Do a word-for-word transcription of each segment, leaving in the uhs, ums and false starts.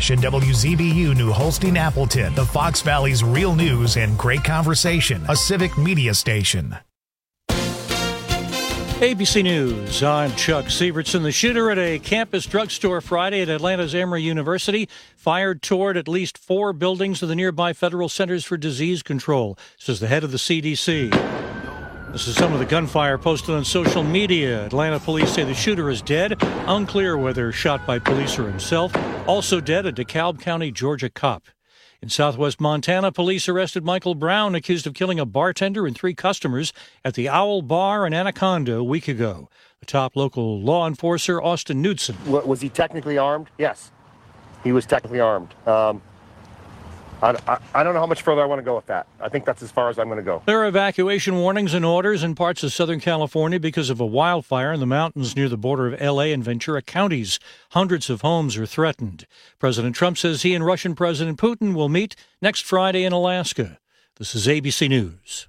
station, W Z B U New Holstein Appleton, the Fox Valley's real news and great conversation, a civic media station. A B C News, I'm Chuck Sievertson. The shooter at a campus drugstore Friday at Atlanta's Emory University fired toward at least four buildings of the nearby Federal Centers for Disease Control, says the head of the C D C. This is some of the gunfire posted on social media. Atlanta police say the shooter is dead. Unclear whether shot by police or himself. Also dead, a DeKalb County, Georgia cop. In southwest Montana, police arrested Michael Brown, accused of killing a bartender and three customers at the Owl Bar in Anaconda a week ago. The top local law enforcer, Austin Knudsen. Was he technically armed? Yes, he was technically armed. Um, I, I, I don't know how much further I want to go with that. I think that's as far as I'm going to go. There are evacuation warnings and orders in parts of Southern California because of a wildfire in the mountains near the border of L A and Ventura counties. Hundreds of homes are threatened. President Trump says he and Russian President Putin will meet next Friday in Alaska. This is A B C News.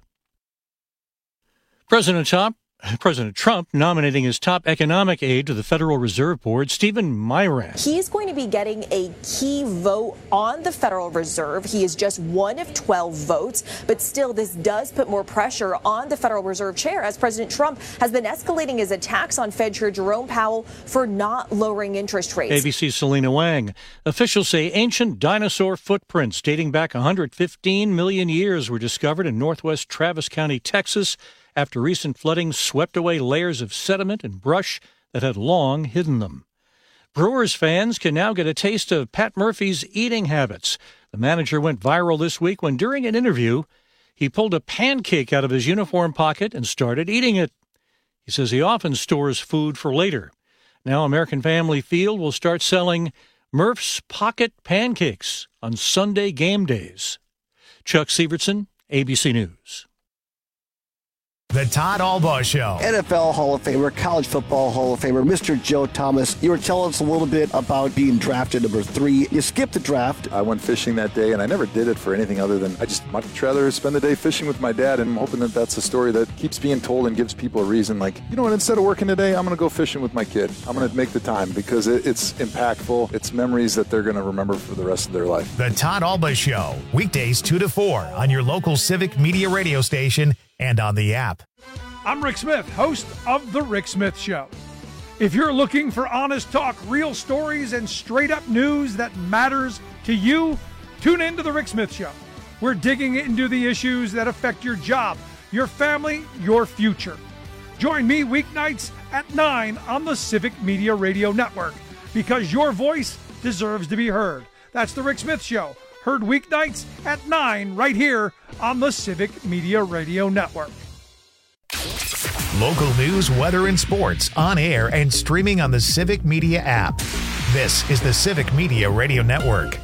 President Trump President Trump nominating his top economic aide to the Federal Reserve Board, Stephen Miran. He is going to be getting a key vote on the Federal Reserve. He is just one of twelve votes, but still this does put more pressure on the Federal Reserve chair as President Trump has been escalating his attacks on Fed Chair Jerome Powell for not lowering interest rates. A B C's Selena Wang. Officials say ancient dinosaur footprints dating back one hundred fifteen million years were discovered in northwest Travis County, Texas, after recent flooding swept away layers of sediment and brush that had long hidden them. Brewers fans can now get a taste of Pat Murphy's eating habits. The manager went viral this week when, during an interview, he pulled a pancake out of his uniform pocket and started eating it. He says he often stores food for later. Now American Family Field will start selling Murph's Pocket Pancakes on Sunday game days. Chuck Sievertson, A B C News. The Todd Albaugh Show. N F L Hall of Famer, college football Hall of Famer, Mister Joe Thomas. You were telling us a little bit about being drafted number three. You skipped the draft. I went fishing that day, and I never did it for anything other than I just much rather spend the day fishing with my dad, and I'm hoping that that's a story that keeps being told and gives people a reason. Like, you know what, instead of working today, I'm going to go fishing with my kid. I'm going to make the time because it, it's impactful. It's memories that they're going to remember for the rest of their life. The Todd Albaugh Show, weekdays two to four on your local Civic Media radio station and on the app. I'm Rick Smith, host of The Rick Smith Show. If you're looking for honest talk, real stories, and straight-up news that matters to you, tune in to The Rick Smith Show. We're digging into the issues that affect your job, your family, your future. Join me weeknights at nine on the Civic Media Radio Network, because your voice deserves to be heard. That's The Rick Smith Show, heard weeknights at nine right here on the Civic Media Radio Network. Local news, weather, and sports on air and streaming on the Civic Media app. This is the Civic Media Radio Network.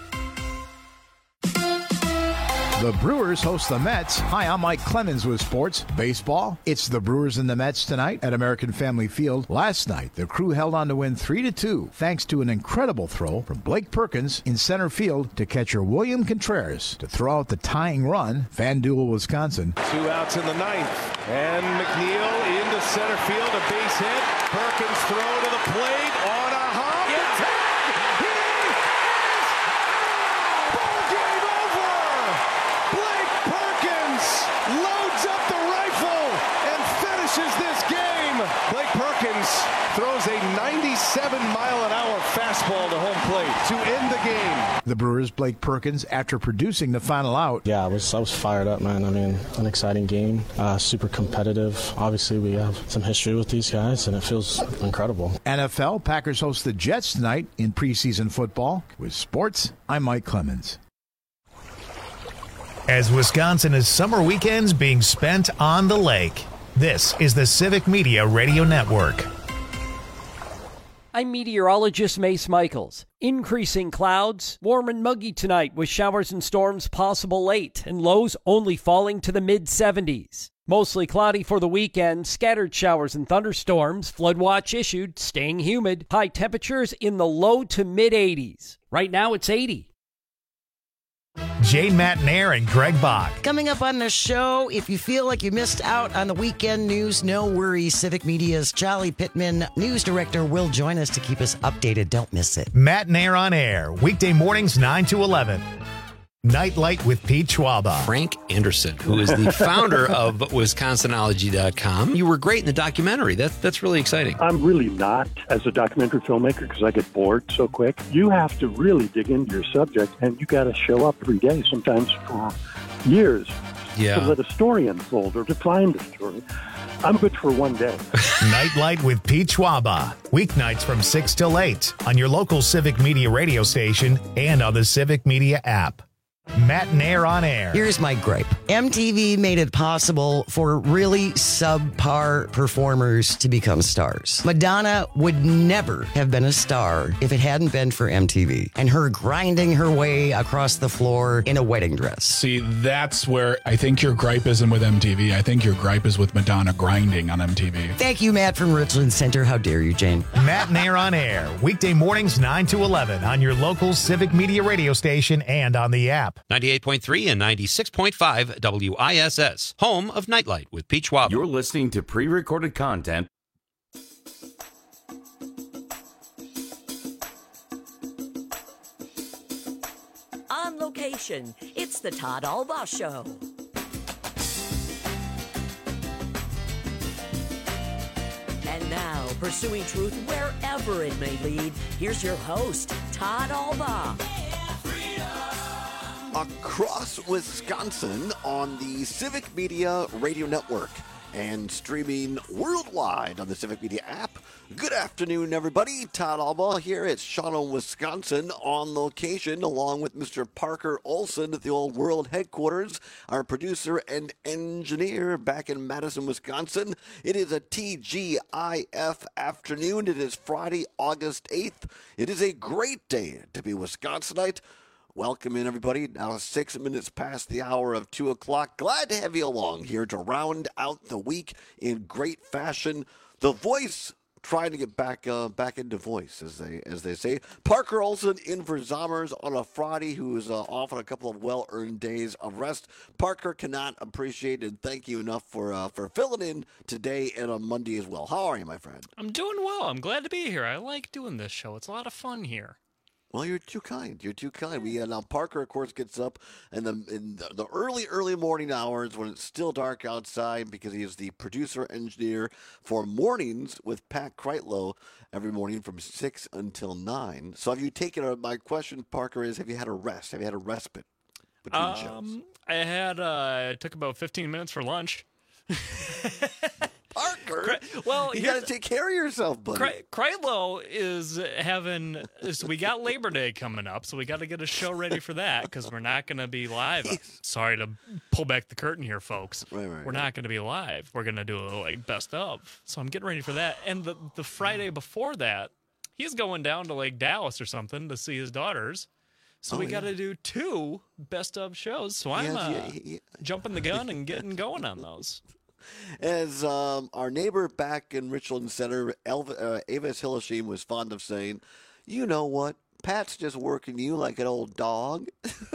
The Brewers host the Mets. Hi, I'm Mike Clemens with sports. Baseball. It's the Brewers and the Mets tonight at American Family Field. Last night, the Crew held on to win three to two thanks to an incredible throw from Blake Perkins in center field to catcher William Contreras to throw out the tying run. FanDuel, Wisconsin. Two outs in the ninth. And McNeil into center field. A base hit. Perkins throw to the plate on a hop. It's hit! He is out! Ball game over! Blake Perkins loads up the rifle and finishes this game. Blake Perkins throws a ninety-seven mile an hour fastball to home plate to end the game. The Brewers, Blake Perkins, after producing the final out. Yeah, I was I was fired up, man. I mean, an exciting game, uh, super competitive. Obviously, we have some history with these guys, and it feels incredible. N F L, Packers host the Jets tonight in preseason football. With sports, I'm Mike Clemens. As Wisconsin is summer weekends being spent on the lake, this is the Civic Media Radio Network. I'm meteorologist Mace Michaels. Increasing clouds, warm and muggy tonight with showers and storms possible late and lows only falling to the mid seventies. Mostly cloudy for the weekend, scattered showers and thunderstorms, flood watch issued, staying humid, high temperatures in the low to mid eighties. Right now it's eighty. Jane Matnair and Greg Bach. Coming up on the show, if you feel like you missed out on the weekend news, no worries. Civic Media's Charlie Pittman, news director, will join us to keep us updated. Don't miss it. Matnair on Air, weekday mornings nine to eleven. Nightlight with Pete Schwaba. Frank Anderson, who is the founder of Wisconsin ology dot com. You were great in the documentary. That, that's really exciting. I'm really not as a documentary filmmaker because I get bored so quick. You have to really dig into your subject, and you got to show up every day, sometimes for years, yeah. to let a story unfold or to find a story. I'm good for one day. Nightlight with Pete Schwaba. Weeknights from six till eight on your local Civic Media radio station and on the Civic Media app. Matnair on Air. Here's my gripe. M T V made it possible for really subpar performers to become stars. Madonna would never have been a star if it hadn't been for M T V and her grinding her way across the floor in a wedding dress. See, that's where I think your gripe isn't with M T V. I think your gripe is with Madonna grinding on M T V. Thank you, Matt from Richland Center. How dare you, Jane? Matnair on Air. Weekday mornings nine to eleven on your local Civic Media radio station and on the app. ninety-eight point three and ninety-six point five W I S S, home of Nightlight with Pete Schwab. You're listening to pre-recorded content. On location, it's the Todd Alba Show. And now, pursuing truth wherever it may lead, here's your host, Todd Alba. Across Wisconsin on the Civic Media Radio Network and streaming worldwide on the Civic Media app. Good afternoon, everybody. Todd Alba here at Shawano, Wisconsin, on location, along with Mister Parker Olson at the Old World headquarters, our producer and engineer back in Madison, Wisconsin. It is a T G I F afternoon. It is Friday, August eighth. It is a great day to be Wisconsinite. Welcome in, everybody. Now six minutes past the hour of two o'clock. Glad to have you along here to round out the week in great fashion. The Voice trying to get back uh, back into voice, as they as they say. Parker Olson in for Zommers on a Friday, who is uh, off on a couple of well-earned days of rest. Parker cannot appreciate and thank you enough for uh, for filling in today and on Monday as well. How are you, my friend? I'm doing well. I'm glad to be here. I like doing this show. It's a lot of fun here. Well, you're too kind. You're too kind. We uh, now Parker, of course, gets up in the in the, the early, early morning hours when it's still dark outside because he is the producer engineer for Mornings with Pat Kreitlow every morning from six until nine. So have you taken a? My question, Parker, is: have you had a rest? Have you had a respite between um, shows? I had. Uh, it took about fifteen minutes for lunch. Parker, well, you got to take care of yourself, buddy. Kreitlow is having. So we got Labor Day coming up, so we got to get a show ready for that because we're not going to be live. Sorry to pull back the curtain here, folks. Right, right, we're right. not going to be live. We're going to do a like best of. So I'm getting ready for that. And the the Friday before that, he's going down to like Dallas or something to see his daughters. So oh, we yeah. got to do two best of shows. So I'm Yes, uh, yeah, yeah. jumping the gun and getting going on those. As um, our neighbor back in Richland Center, Elva, uh, Avis Hilleshim, was fond of saying, you know what? Pat's just working you like an old dog.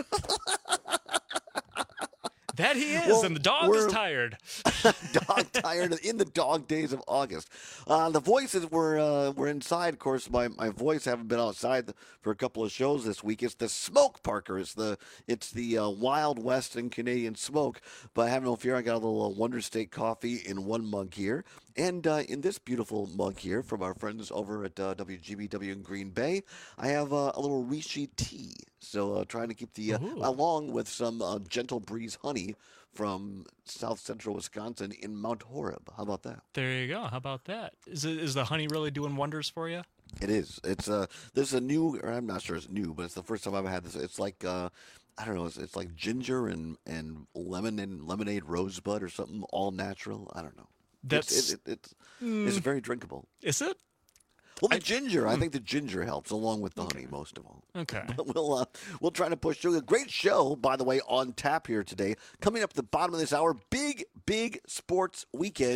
That he is, Well, and the dog we're- is tired. dog tired in the dog days of August. Uh, the voices were uh, were inside. Of course, my, my voice haven't been outside for a couple of shows this week. It's the smoke, Parker. It's the it's the uh, Wild West and Canadian smoke. But have no fear, I got a little uh, Wonder State coffee in one mug here, and uh, in this beautiful mug here from our friends over at uh, W G B W in Green Bay, I have uh, a little Rishi tea. So uh, trying to keep the uh, along with some uh, Gentle Breeze honey from South Central Wisconsin in Mount Horeb. How about that? There you go. How about that? Is it, is the honey really doing wonders for you? It is. It's uh, there's a new, or I'm not sure it's new, but it's the first time I've had this. It's like uh, I don't know. It's, it's like ginger and and lemon and lemonade rosebud or something, all natural. I don't know. That's it's it, it, it's, mm, it's very drinkable. Is it? Well, the I- ginger. I hmm. think the ginger helps along with the honey most of all. Okay. But we'll uh, we'll try to push through. A great show, by the way, on tap here today. Coming up at the bottom of this hour, big big sports weekend.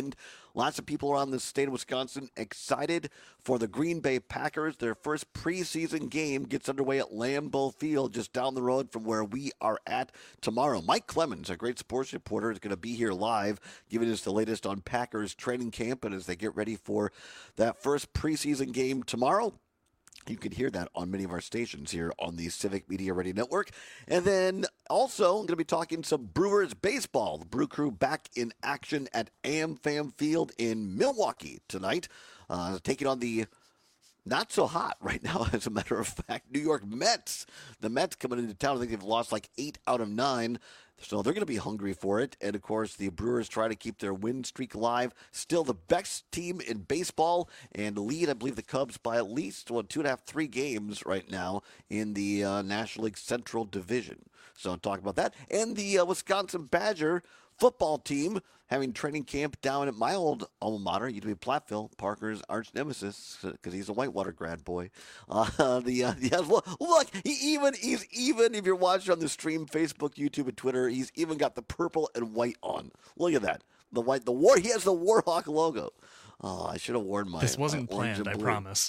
Lots of people around the state of Wisconsin excited for the Green Bay Packers. Their first preseason game gets underway at Lambeau Field, just down the road from where we are at tomorrow. Mike Clemens, a great sports reporter, is going to be here live, giving us the latest on Packers training camp and as they get ready for that first preseason game tomorrow. You can hear that on many of our stations here on the Civic Media Radio Network. And then also, I'm going to be talking some Brewers baseball. The Brew Crew back in action at AmFam Field in Milwaukee tonight, uh, taking on the not so hot right now, as a matter of fact, New York Mets. The Mets coming into town, I think they've lost like eight out of nine. So they're going to be hungry for it. And, of course, the Brewers try to keep their win streak alive. Still the best team in baseball and lead, I believe, the Cubs by at least, well, two and a half, three games right now in the uh, National League Central Division. So I'll talk about that. And the uh, Wisconsin Badger football team having training camp down at my old alma mater, U W Platteville, Parker's arch nemesis, because he's a Whitewater grad boy. Uh, the uh, yeah, look, look, he even he's even if you're watching on the stream, Facebook, YouTube, and Twitter, he's even got the purple and white on. Look at that, the white, the war. He has the Warhawk logo. Oh, I should have worn my. This wasn't my planned, I promise.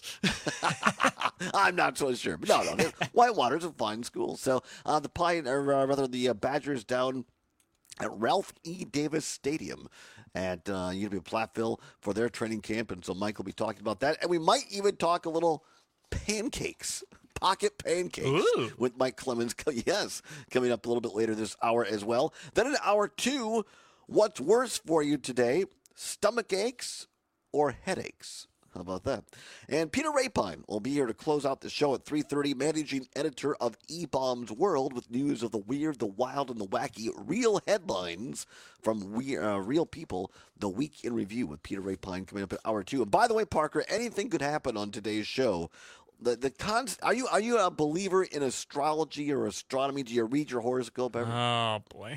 I'm not so sure, but no, no, Whitewater's a fine school. So uh, the Pine, or uh, rather the uh, Badgers down at Ralph E. Davis Stadium at uh, U W Platteville for their training camp. And so Mike will be talking about that. And we might even talk a little pancakes, pocket pancakes Ooh. with Mike Clemens. Yes, coming up a little bit later this hour as well. Then in hour two, what's worse for you today, stomach aches or headaches? How about that? And Peter Rapine will be here to close out the show at three thirty, managing editor of E-Bombs World, with news of the weird, the wild, and the wacky, real headlines from we, uh, real people. The Week in Review with Peter Rapine coming up at hour two. And by the way, Parker, anything could happen on today's show. The the cons- are you are you a believer in astrology or astronomy? Do you read your horoscope ever? Oh boy.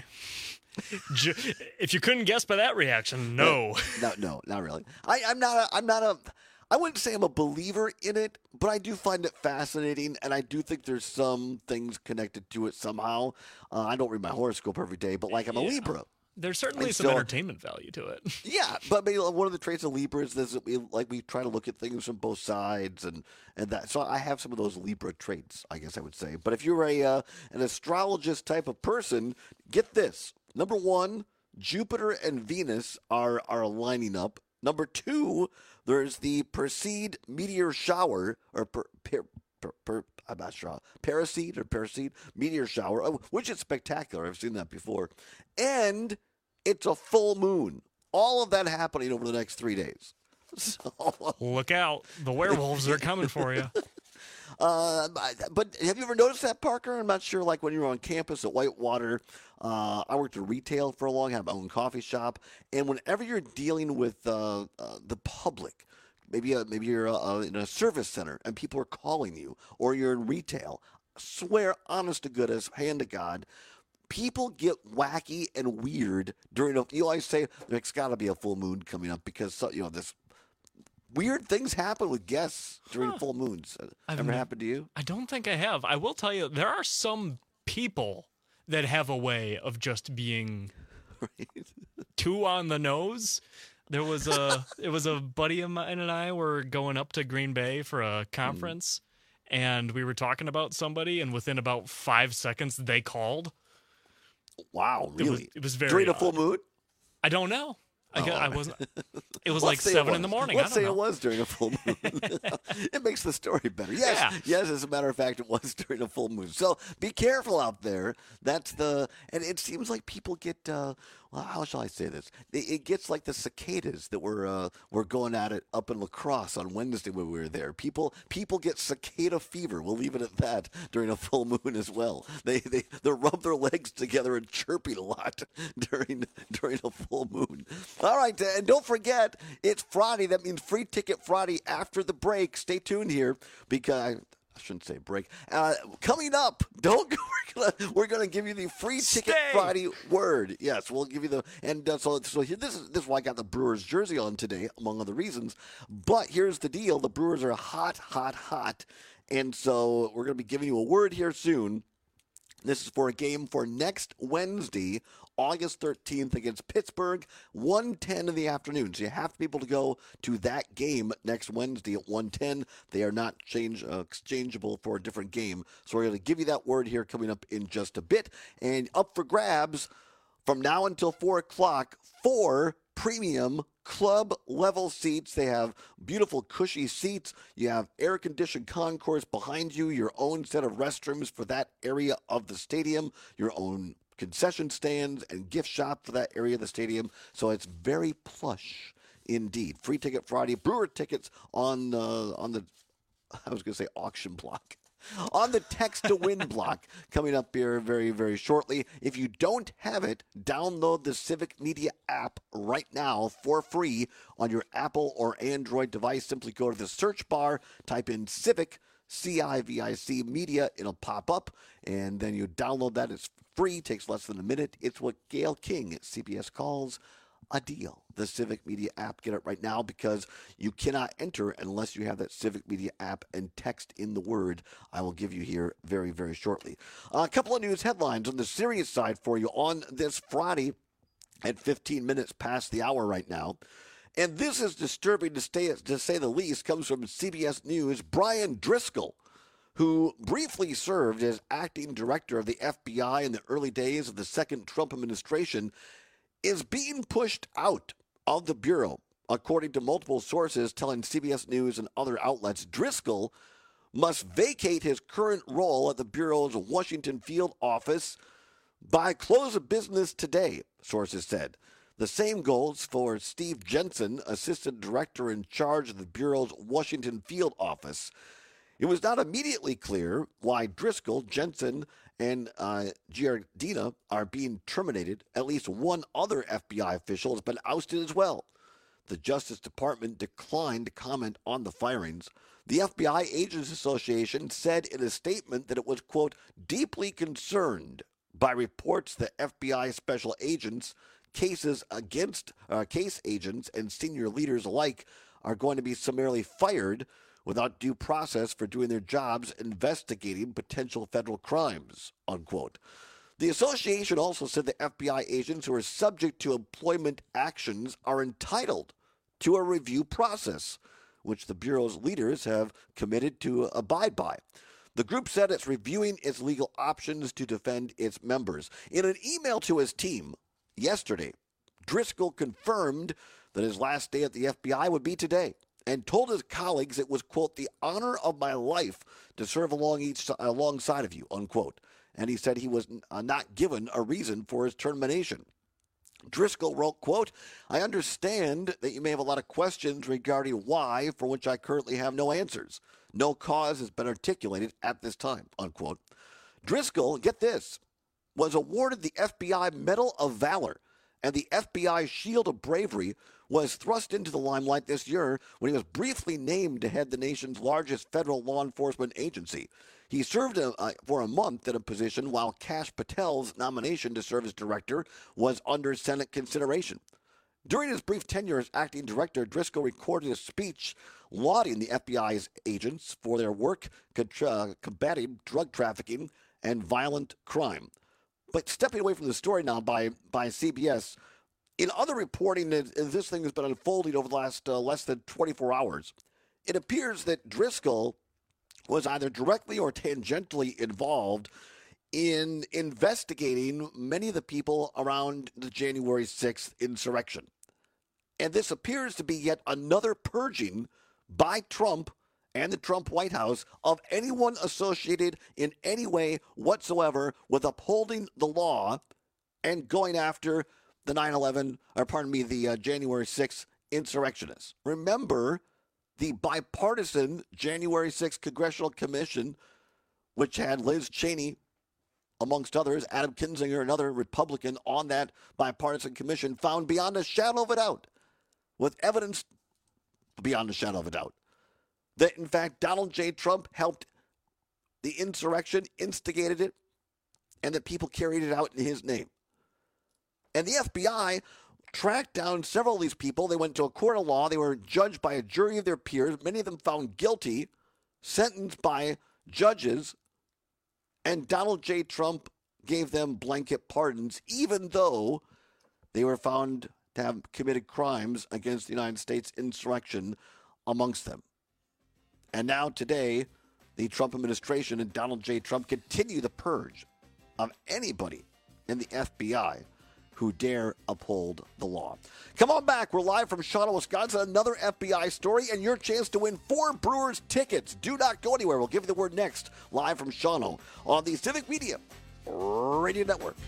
If you couldn't guess by that reaction, no. No, no, not really. I, I'm not a, I'm not a, I wouldn't say I'm a believer in it, but I do find it fascinating, and I do think there's some things connected to it somehow. Uh, I don't read my horoscope every day, but like I'm a Yeah. Libra. There's certainly And some so- entertainment value to it. Yeah, but maybe one of the traits of Libra is that we like we try to look at things from both sides, and, and that. So I have some of those Libra traits, I guess I would say. But if you're a uh, an astrologist type of person, get this. Number one, Jupiter and Venus are are lining up. Number two, there's the Perseid meteor shower, or per, per, per, per, I'm not sure, Perseid or Perseid meteor shower, oh, which is spectacular. I've seen that before. And it's a full moon. All of that happening over the next three days. So, Look out. The werewolves are coming for you. Uh, but have you ever noticed that, Parker? I'm not sure. Like when you were on campus at Whitewater, uh, I worked in retail for a long time, my own coffee shop, and whenever you're dealing with uh, uh, the public, maybe uh, maybe you're uh, in a service center and people are calling you, or you're in retail, I swear, honest to goodness, hand to God, people get wacky and weird during a. You always say there's got to be a full moon coming up because you know this. Weird things happen with guests during Huh. full moons. I've Ever ne- happened to you? I don't think I have. I will tell you, there are some people that have a way of just being too on the nose. There was a, it was a buddy of mine and I were going up to Green Bay for a conference, mm. and we were talking about somebody, and within about five seconds, they called. Wow, really? It was, it was very during a odd. full moon. I don't know. I, Oh. I wasn't. It was Let's like say it seven was. in the morning. Let's I don't say know. it was during a full moon. It makes the story better. Yes, Yeah. yes. As a matter of fact, it was during a full moon. So be careful out there. That's the. And it seems like people get. Uh, well, how shall I say this? It, it gets like the cicadas that were uh, were going at it up in La Crosse on Wednesday when we were there. People people get cicada fever. We'll leave it at that during a full moon as well. They they they rub their legs together and chirping a lot during during a full moon. All right, and don't forget it's Friday. That means Free Ticket Friday after the break. Stay tuned here because. I shouldn't say break. Uh, coming up, don't go. We're gonna, we're gonna give you the Free Ticket Stay. Friday word. Yes, we'll give you the and uh, so so here, this is this is why I got the Brewers jersey on today, among other reasons. But here's the deal: the Brewers are hot, hot, hot, and so we're gonna be giving you a word here soon. This is for a game for next Wednesday, August thirteenth against Pittsburgh, one ten in the afternoon. So you have to be able to go to that game next Wednesday at one ten. They are not change, uh, exchangeable for a different game. So we're going to give you that word here coming up in just a bit. And up for grabs from now until four o'clock, four premium club level seats. They have beautiful cushy seats. You have air conditioned concourse behind you, your own set of restrooms for that area of the stadium, your own concession stands and gift shop for that area of the stadium. So it's very plush indeed. Free Ticket Friday, Brewer tickets on uh, on the I was going to say auction block. On the text to win block coming up here very, very shortly. If you don't have it, download the Civic Media app right now for free on your Apple or Android device. Simply go to the search bar, type in Civic, C I V I C Media. It'll pop up, and then you download that. It's free, takes less than a minute. It's what Gail King at C B S calls a deal. The Civic Media app. Get it right now because you cannot enter unless you have that Civic Media app and text in the word I will give you here very, very shortly. Uh, a couple of news headlines on the serious side for you on this Friday at fifteen minutes past the hour right now. And this is disturbing to, stay, to say the least. Comes from C B S News. Brian Driscoll, who briefly served as acting director of the F B I in the early days of the second Trump administration, is being pushed out of the Bureau, according to multiple sources telling C B S News and other outlets. Driscoll must vacate his current role at the Bureau's Washington field office by close of business today, sources said. The same goes for Steve Jensen, assistant director in charge of the Bureau's Washington field office. It was not immediately clear why Driscoll, Jensen, and uh, Giardina are being terminated. At least one other F B I official has been ousted as well. The Justice Department declined to comment on the firings. The F B I Agents Association said in a statement that it was, quote, deeply concerned by reports that F B I special agents, cases against uh, case agents, and senior leaders alike are going to be summarily fired without due process for doing their jobs investigating potential federal crimes, unquote. The association also said that F B I agents who are subject to employment actions are entitled to a review process, which the Bureau's leaders have committed to abide by. The group said it's reviewing its legal options to defend its members. In an email to his team yesterday, Driscoll confirmed that his last day at the F B I would be today, and told his colleagues it was, quote, the honor of my life to serve along each, alongside of you, unquote. And he said he was uh, not given a reason for his termination. Driscoll wrote, quote, I understand that you may have a lot of questions regarding why, for which I currently have no answers. No cause has been articulated at this time, unquote. Driscoll, get this, was awarded the F B I Medal of Valor, and the F B I Shield of Bravery was thrust into the limelight this year when he was briefly named to head the nation's largest federal law enforcement agency. He served a, uh, for a month in a position while Kash Patel's nomination to serve as director was under Senate consideration. During his brief tenure as acting director, Driscoll recorded a speech lauding the F B I's agents for their work contra- combating drug trafficking and violent crime. But stepping away from the story now by, by C B S, in other reporting, as this thing has been unfolding over the last uh, less than twenty-four hours, it appears that Driscoll was either directly or tangentially involved in investigating many of the people around the January sixth insurrection. And this appears to be yet another purging by Trump and the Trump White House of anyone associated in any way whatsoever with upholding the law and going after the nine eleven, or pardon me, the uh, January sixth insurrectionists. Remember the bipartisan January sixth Congressional Commission, which had Liz Cheney, amongst others, Adam Kinzinger, another Republican on that bipartisan commission, found beyond a shadow of a doubt, with evidence beyond a shadow of a doubt, that in fact Donald J. Trump helped the insurrection, instigated it, and that people carried it out in his name. And the F B I tracked down several of these people. They went to a court of law. They were judged by a jury of their peers, many of them found guilty, sentenced by judges, And Donald J. Trump gave them blanket pardons, even though they were found to have committed crimes against the United States, insurrection amongst them. And now today, the Trump administration and Donald J. Trump continue the purge of anybody in the F B I who dare uphold the law. Come on back. We're live from Shawano, Wisconsin. Another F B I story and your chance to win four Brewers tickets. Do not go anywhere. We'll give you the word next, live from Shawano on the Civic Media Radio Network.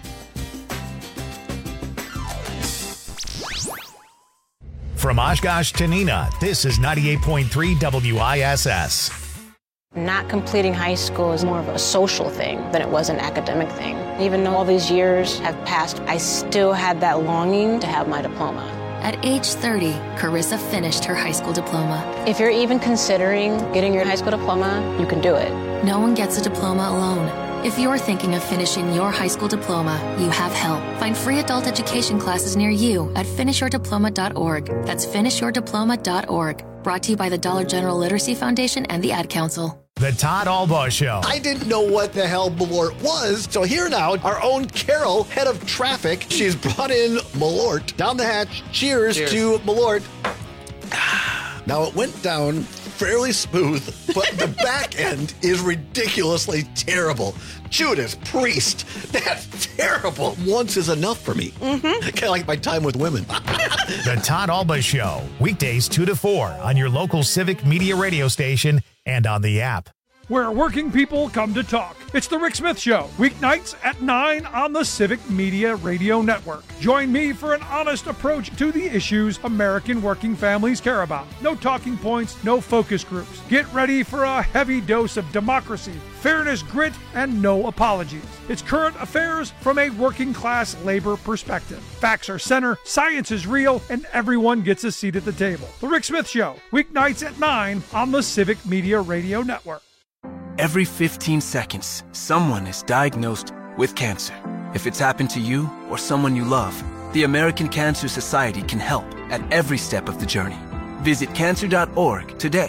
From Oshkosh to Neenah, this is ninety-eight point three W I S S. Not completing high school is more of a social thing than it was an academic thing. Even though all these years have passed, I still had that longing to have my diploma. At age thirty, Carissa finished her high school diploma. If you're even considering getting your high school diploma, you can do it. No one gets a diploma alone. If you're thinking of finishing your high school diploma, you have help. Find free adult education classes near you at finish your diploma dot org. That's finish your diploma dot org. Brought to you by the Dollar General Literacy Foundation and the Ad Council. The Todd Albaugh Show. I didn't know what the hell Malort was, so here now, our own Carol, head of traffic. She's brought in Malort. Down the hatch. Cheers, Cheers. to Malort. Now, it went down fairly smooth, but the back end is ridiculously terrible. Judas Priest, that's terrible. Once is enough for me. Mm-hmm. Kind of like my time with women. The Todd Albaugh Show, weekdays two to four on your local Civic Media radio station and on the app. Where working people come to talk. It's the Rick Smith Show, weeknights at nine on the Civic Media Radio Network. Join me for an honest approach to the issues American working families care about. No talking points, no focus groups. Get ready for a heavy dose of democracy, fairness, grit, and no apologies. It's current affairs from a working class labor perspective. Facts are center, science is real, and everyone gets a seat at the table. The Rick Smith Show, weeknights at nine on the Civic Media Radio Network. Every fifteen seconds, someone is diagnosed with cancer. If it's happened to you or someone you love, the American Cancer Society can help at every step of the journey. Visit cancer dot org today.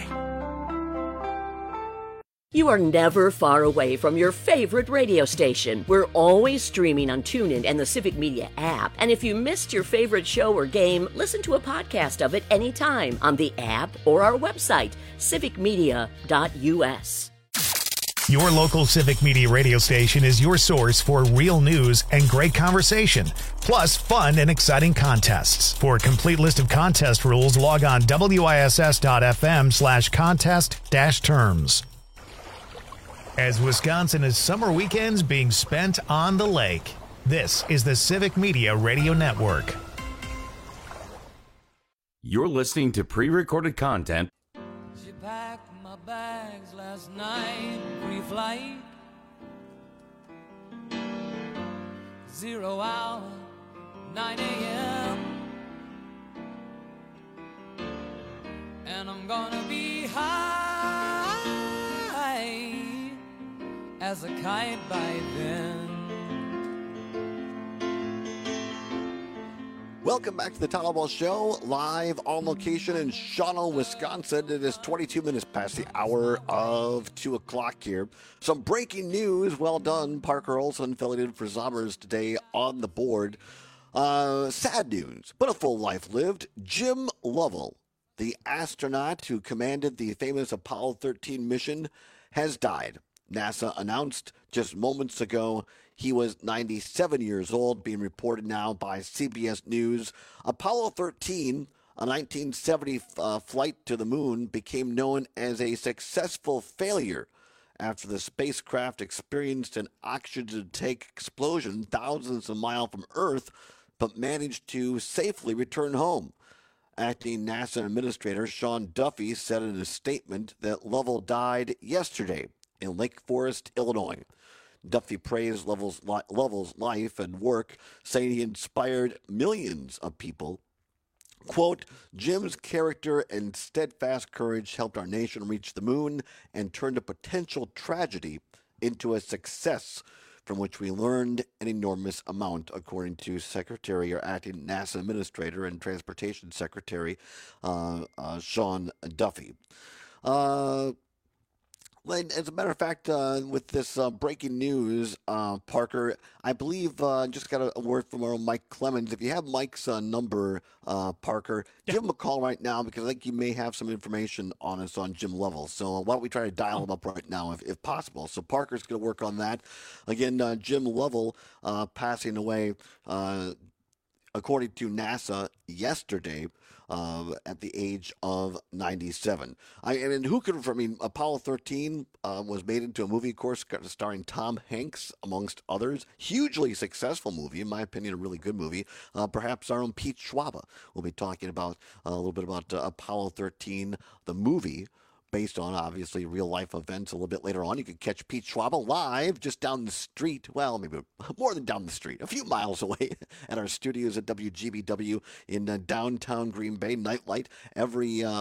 You are never far away from your favorite radio station. We're always streaming on TuneIn and the Civic Media app. And if you missed your favorite show or game, listen to a podcast of it anytime on the app or our website, civic media dot u s. Your local Civic Media radio station is your source for real news and great conversation, plus fun and exciting contests. For a complete list of contest rules, log on W I S S dot F M slash contest dash terms. As Wisconsin is summer weekends being spent on the lake, this is the Civic Media Radio Network. You're listening to pre-recorded content. She packed my bags last night, pre-flight. Zero hour, nine a.m. And I'm gonna be high as a kite by then. Welcome back to the Todd Albaugh Show, live on location in Shawano, Wisconsin. It is twenty-two minutes past the hour of two o'clock here. Some breaking news. Well done, Parker Olson, filling in for Zommers today on the board. Uh, sad news, but a full life lived. Jim Lovell, the astronaut who commanded the famous Apollo thirteen mission, has died. NASA announced just moments ago he was ninety-seven years old, being reported now by C B S News. Apollo thirteen, a nineteen seventy uh, flight to the moon, became known as a successful failure after the spacecraft experienced an oxygen tank explosion thousands of miles from Earth, but managed to safely return home. Acting NASA Administrator Sean Duffy said in a statement that Lovell died yesterday in Lake Forest, Illinois. Duffy praised Lovell's, Lovell's life and work, saying he inspired millions of people. Quote, Jim's character and steadfast courage helped our nation reach the moon and turned a potential tragedy into a success from which we learned an enormous amount, according to Secretary or Acting NASA Administrator and Transportation Secretary uh, uh, Sean Duffy. Uh... Well, as a matter of fact, uh, with this uh, breaking news, uh, Parker, I believe uh, just got a, a word from our own Mike Clemens. If you have Mike's uh, number, uh, Parker, yeah. give him a call right now because I think you may have some information on us on Jim Lovell. So uh, why don't we try to dial him up right now if, if possible? So Parker's going to work on that. Again, uh, Jim Lovell uh, passing away, uh, according to NASA yesterday. Uh, at the age of ninety-seven. I, I mean, who could have, I mean, Apollo thirteen uh, was made into a movie, of course, starring Tom Hanks, amongst others. Hugely successful movie, in my opinion, a really good movie. Uh, perhaps our own Pete Schwaba will be talking about uh, a little bit about uh, Apollo thirteen, the movie, based on, obviously, real-life events a little bit later on. You can catch Pete Schwaba live just down the street. Well, maybe more than down the street, a few miles away at our studios at W G B W in uh, downtown Green Bay, Nightlight, every uh,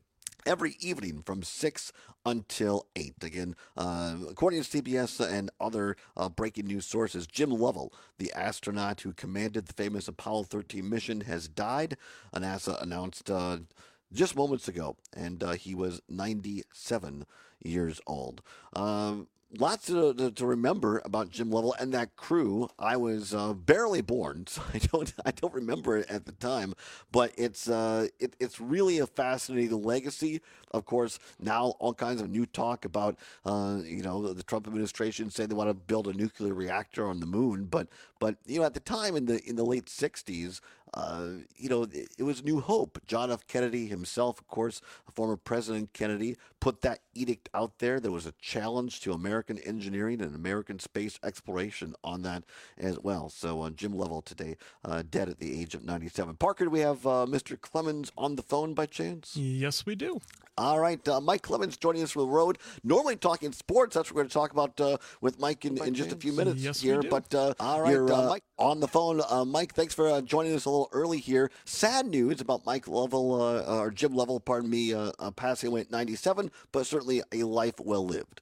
every evening from six until eight. Again, uh, according to C B S and other uh, breaking news sources, Jim Lovell, the astronaut who commanded the famous Apollo thirteen mission, has died. NASA announced uh, just moments ago, and uh, he was ninety-seven years old. Um, lots to, to, to remember about Jim Lovell and that crew. I was uh, barely born, so I don't I don't remember it at the time. But it's uh, it, it's really a fascinating legacy. Of course, now all kinds of new talk about uh, you know the, the Trump administration saying they want to build a nuclear reactor on the moon. But but you know at the time in the in the late sixties. Uh, you know, it, it was New Hope. John F. Kennedy himself, of course, former President Kennedy, put that edict out there. There was a challenge to American engineering and American space exploration on that as well. So uh, Jim Lovell today, uh, dead at the age of ninety-seven. Parker, do we have uh, Mister Clemens on the phone by chance? Yes, we do. All right, uh, Mike Clemens joining us from the road. Normally talking sports. That's what we're going to talk about uh, with Mike in, in just a few minutes yes, here. We do. But uh, all right, you're uh, Mike on the phone. Uh, Mike, thanks for uh, joining us a little early here. Sad news about Mike Lovell, uh, or Jim Lovell, pardon me, uh, uh, passing away at ninety-seven, but certainly a life well lived.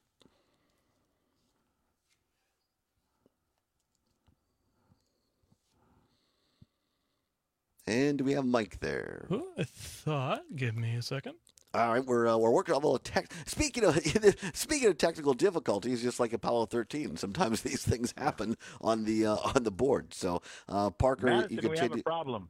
And do we have Mike there? Oh, I thought. Give me a second. All right, we're uh, we're working on a little tech. Speaking of speaking of technical difficulties, just like Apollo thirteen, sometimes these things happen on the uh, on the board. So, uh, Parker, Madison, you we continue. have a problem.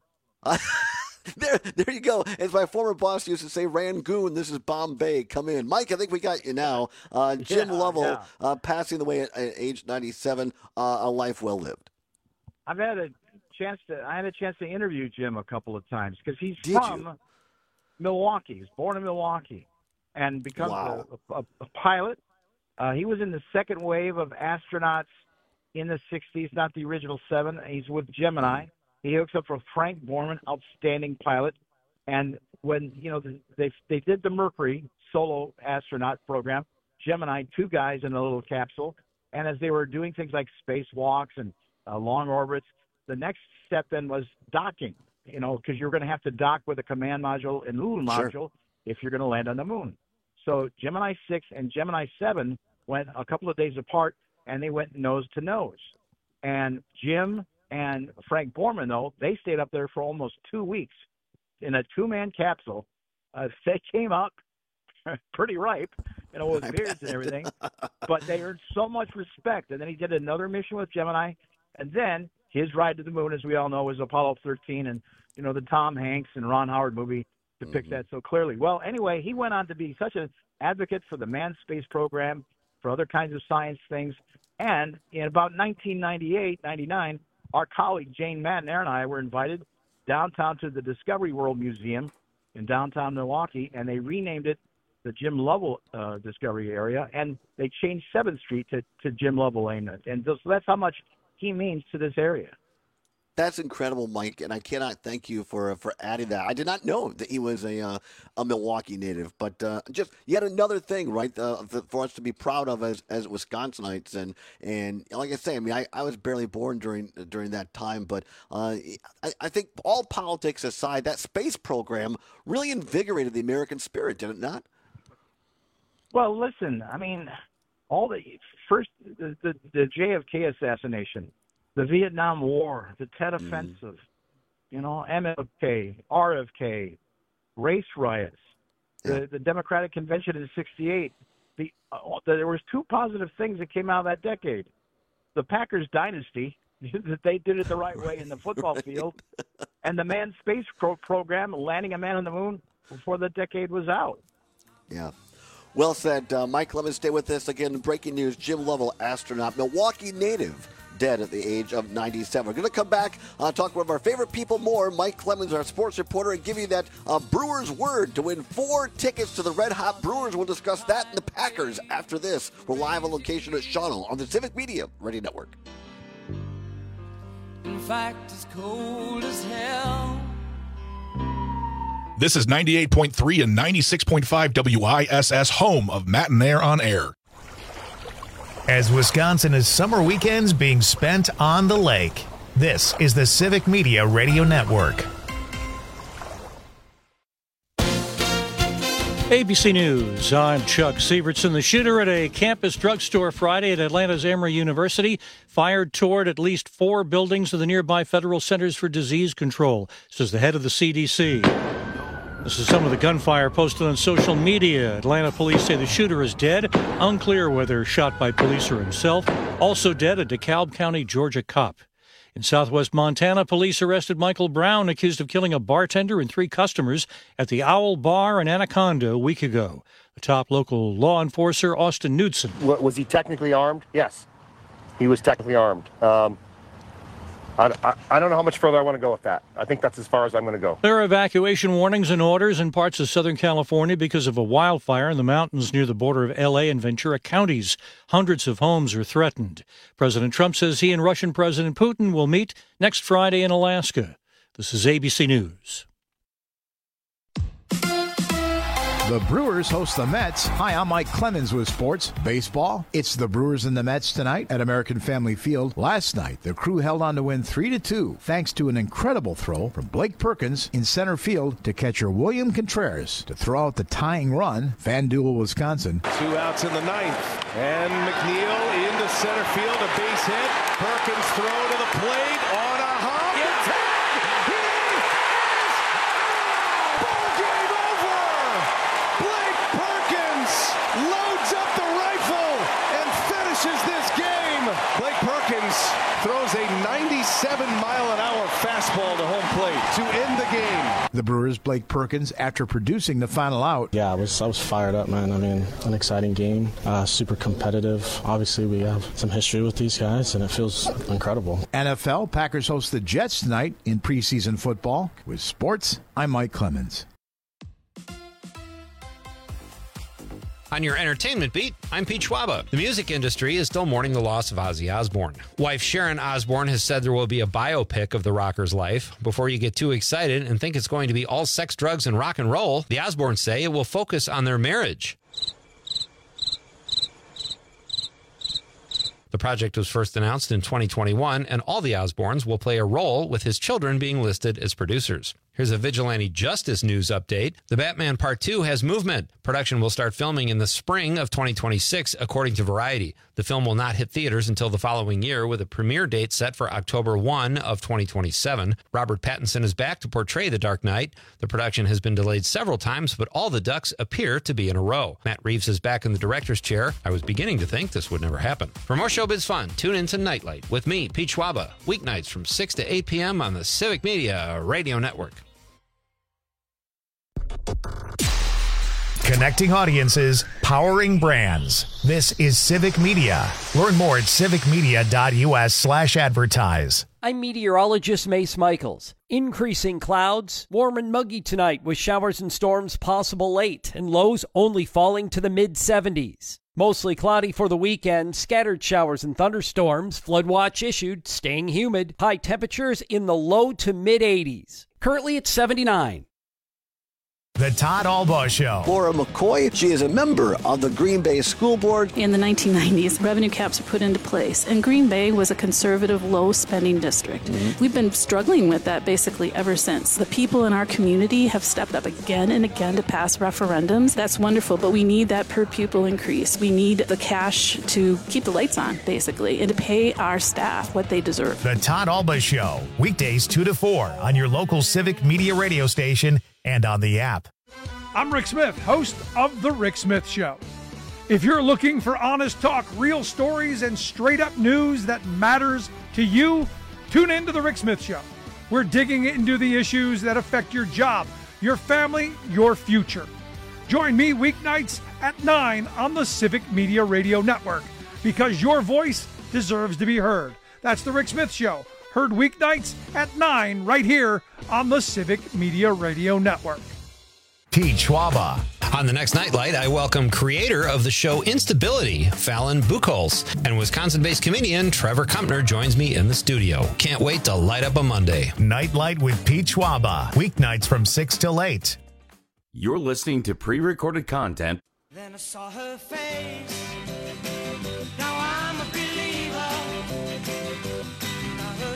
there, there you go. As my former boss used to say, Rangoon, this is Bombay. Come in, Mike. I think we got you now. Uh, Jim Yeah, Lovell yeah. Uh, passing away at, at age ninety-seven. Uh, a life well lived. I've had a chance to. I had a chance to interview Jim a couple of times because he's Did from you? Milwaukee. He's born in Milwaukee, and becomes Wow. a, a, a pilot. Uh, he was in the second wave of astronauts in the sixties, not the original seven. He's with Gemini. He hooks up with Frank Borman, outstanding pilot. And when you know they they did the Mercury solo astronaut program, Gemini, two guys in a little capsule. And as they were doing things like spacewalks and uh, long orbits, the next step then was docking. You know, because you're going to have to dock with a command module and Lulu module Sure. if you're going to land on the moon. So Gemini six and Gemini seven went a couple of days apart, and they went nose to nose. And Jim and Frank Borman, though, they stayed up there for almost two weeks in a two-man capsule. Uh, they came out pretty ripe, you know, with beards and everything. But they earned so much respect. And then he did another mission with Gemini, and then his ride to the moon, as we all know, was Apollo thirteen, and, you know, the Tom Hanks and Ron Howard movie depicts Mm-hmm. that so clearly. Well, anyway, he went on to be such an advocate for the manned space program, for other kinds of science things. And in about nineteen ninety-eight, ninety-nine, our colleague Jane Madden and I were invited downtown to the Discovery World Museum in downtown Milwaukee, and they renamed it the Jim Lovell uh, Discovery Area, and they changed seventh Street to, to Jim Lovell Lane. And so that's how much he means to this area. That's incredible, Mike, and I cannot thank you for for adding that. I did not know that he was a uh, a Milwaukee native, but uh, just yet another thing, right, uh, for, for us to be proud of as as Wisconsinites. And and like I say, I mean, I, I was barely born during during that time, but uh, I, I think all politics aside, that space program really invigorated the American spirit, did it not? Well, listen, I mean, all the first the, the, the J F K assassination, the Vietnam War, the Tet Offensive, you know, M L K, R F K, race riots, the, the Democratic Convention in sixty-eight, the uh, there was two positive things that came out of that decade. The Packers dynasty, that they did it the right way in the football Right. field, and the manned space pro- program, landing a man on the moon before the decade was out. Yeah. Well said. Uh, Mike Clemens, stay with us. Again, breaking news, Jim Lovell, astronaut, Milwaukee native, dead at the age of ninety-seven. We're going to come back, uh, talk about our favorite people more. Mike Clemens, our sports reporter, and give you that uh, Brewers word to win four tickets to the Red Hot Brewers. We'll discuss that and the Packers after this. We're live on location at Shawano on the Civic Media Radio Network. In fact, as cold as hell. This is ninety-eight point three and ninety-six point five W I S S, home of Matt and Air on Air. As Wisconsin is summer weekends being spent on the lake, this is the Civic Media Radio Network. A B C News, I'm Chuck Sievertson. The shooter at a campus drugstore Friday at Atlanta's Emory University fired toward at least four buildings of the nearby Federal Centers for Disease Control, says the head of the C D C. This is some of the gunfire posted on social media. Atlanta police say the shooter is dead. Unclear whether shot by police or himself. Also dead, a DeKalb County, Georgia cop. In southwest Montana, police arrested Michael Brown, accused of killing a bartender and three customers at the Owl Bar in Anaconda a week ago. The top local law enforcer, Austin Knudsen. Was he technically armed? Yes, he was technically armed. Um, I, I, I don't know how much further I want to go with that. I think that's as far as I'm going to go. There are evacuation warnings and orders in parts of Southern California because of a wildfire in the mountains near the border of L A and Ventura counties. Hundreds of homes are threatened. President Trump says he and Russian President Putin will meet next Friday in Alaska. This is A B C News. The Brewers host the Mets. Hi, I'm Mike Clemens with sports. Baseball. It's the Brewers and the Mets tonight at American Family Field. Last night, the Crew held on to win three to two thanks to an incredible throw from Blake Perkins in center field to catcher William Contreras to throw out the tying run. Fanduel, Wisconsin. Two outs in the ninth. And McNeil into center field, a base hit. Perkins throw to the plate on a hop. It's hit! He is out! Ball game over! Blake Perkins loads up the rifle and finishes this game. Blake Perkins throws a ninety-seven mile an hour fastball to home plate to end the game. The Brewers, Blake Perkins, after producing the final out. Yeah, I was I was fired up, man. I mean, an exciting game, uh, super competitive. Obviously, we have some history with these guys, and it feels incredible. N F L, Packers host the Jets tonight in preseason football. With sports, I'm Mike Clemens. On your entertainment beat, I'm Pete Schwaba. The music industry is still mourning the loss of Ozzy Osbourne. Wife Sharon Osbourne has said there will be a biopic of the rocker's life. Before you get too excited and think it's going to be all sex, drugs, and rock and roll, the Osbournes say it will focus on their marriage. The project was first announced in twenty twenty-one, and all the Osbournes will play a role, with his children being listed as producers. Here's a vigilante justice news update. The Batman Part two has movement. Production will start filming in the spring of twenty twenty-six, according to Variety. The film will not hit theaters until the following year, with a premiere date set for October first of twenty twenty-seven. Robert Pattinson is back to portray the Dark Knight. The production has been delayed several times, but all the ducks appear to be in a row. Matt Reeves is back in the director's chair. I was beginning to think this would never happen. For more showbiz fun, tune in to Nightlight with me, Pete Schwaba, weeknights from six to eight p.m. on the Civic Media Radio Network. Connecting audiences, powering brands. This is Civic Media. Learn more at civicmedia.us slash advertise. I'm meteorologist Mace Michaels. Increasing clouds, warm and muggy tonight with showers and storms possible late and lows only falling to the mid seventies. Mostly cloudy for the weekend, scattered showers and thunderstorms, flood watch issued, staying humid, high temperatures in the low to mid eighties. Currently at seventy-nine. The Todd Albaugh Show. Laura McCoy, she is a member of the Green Bay School Board. In the nineteen nineties, revenue caps were put into place, and Green Bay was a conservative, low-spending district. Mm-hmm. We've been struggling with that basically ever since. The people in our community have stepped up again and again to pass referendums. That's wonderful, but we need that per-pupil increase. We need the cash to keep the lights on, basically, and to pay our staff what they deserve. The Todd Albaugh Show, weekdays two to four on your local Civic Media radio station and on the app. I'm Rick Smith, host of The Rick Smith Show. If you're looking for honest talk, real stories, and straight-up news that matters to you, tune in to The Rick Smith Show. We're digging into the issues that affect your job, your family, your future. Join me weeknights at nine on the Civic Media Radio Network, because your voice deserves to be heard. That's The Rick Smith Show, heard weeknights at nine right here on the Civic Media Radio Network. Pete Schwaba. On the next Nightlight, I welcome creator of the show Instability, Fallon Buchholz, and Wisconsin-based comedian Trevor Kumpner joins me in the studio. Can't wait to light up a Monday. Nightlight with Pete Schwaba, weeknights from six till eight. You're listening to pre-recorded content. Then I saw her face. Now I'm a believer. Not a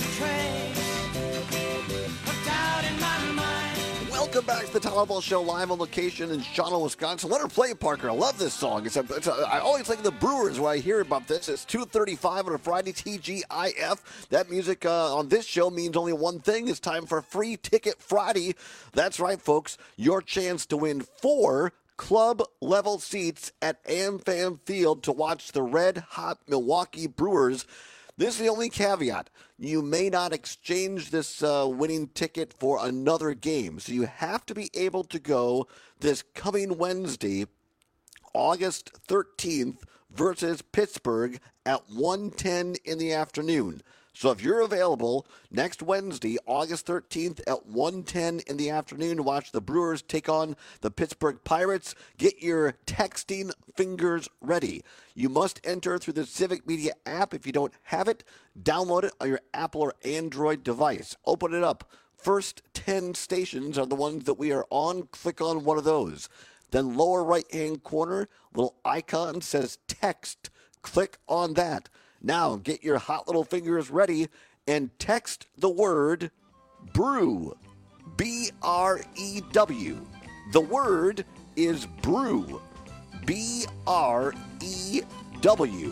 trace of doubt in my mind. Welcome back to the Tyler Ball Show, live on location in Shawano, Wisconsin. Let her play, Parker. I love this song. It's a, it's a, I always think of the Brewers when I hear about this. It's two thirty-five on a Friday, T G I F. That music uh, on this show means only one thing. It's time for Free Ticket Friday. That's right, folks. Your chance to win four club-level seats at AmFam Field to watch the red-hot Milwaukee Brewers. This is the only caveat. You may not exchange this uh, winning ticket for another game. So you have to be able to go this coming Wednesday, August thirteenth, versus Pittsburgh at one ten in the afternoon. So if you're available next Wednesday, August thirteenth at one ten in the afternoon to watch the Brewers take on the Pittsburgh Pirates, get your texting fingers ready. You must enter through the Civic Media app. If you don't have it, download it on your Apple or Android device. Open it up. First ten stations are the ones that we are on. Click on one of those. Then lower right-hand corner, little icon says text. Click on that. Now, get your hot little fingers ready and text the word brew, B R E W. The word is brew, B R E W.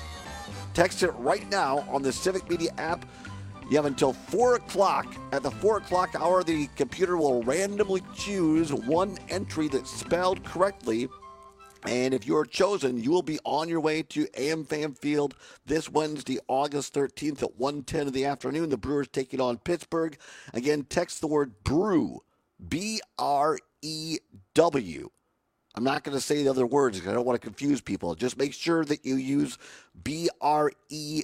Text it right now on the Civic Media app. You have until four o'clock. At the four o'clock hour, the computer will randomly choose one entry that's spelled correctly. And if you're chosen, you will be on your way to AmFam Field this Wednesday, August thirteenth at one ten in the afternoon. The Brewers taking on Pittsburgh. Again, text the word brew, B R E W. I'm not going to say the other words because I don't want to confuse people. Just make sure that you use B R E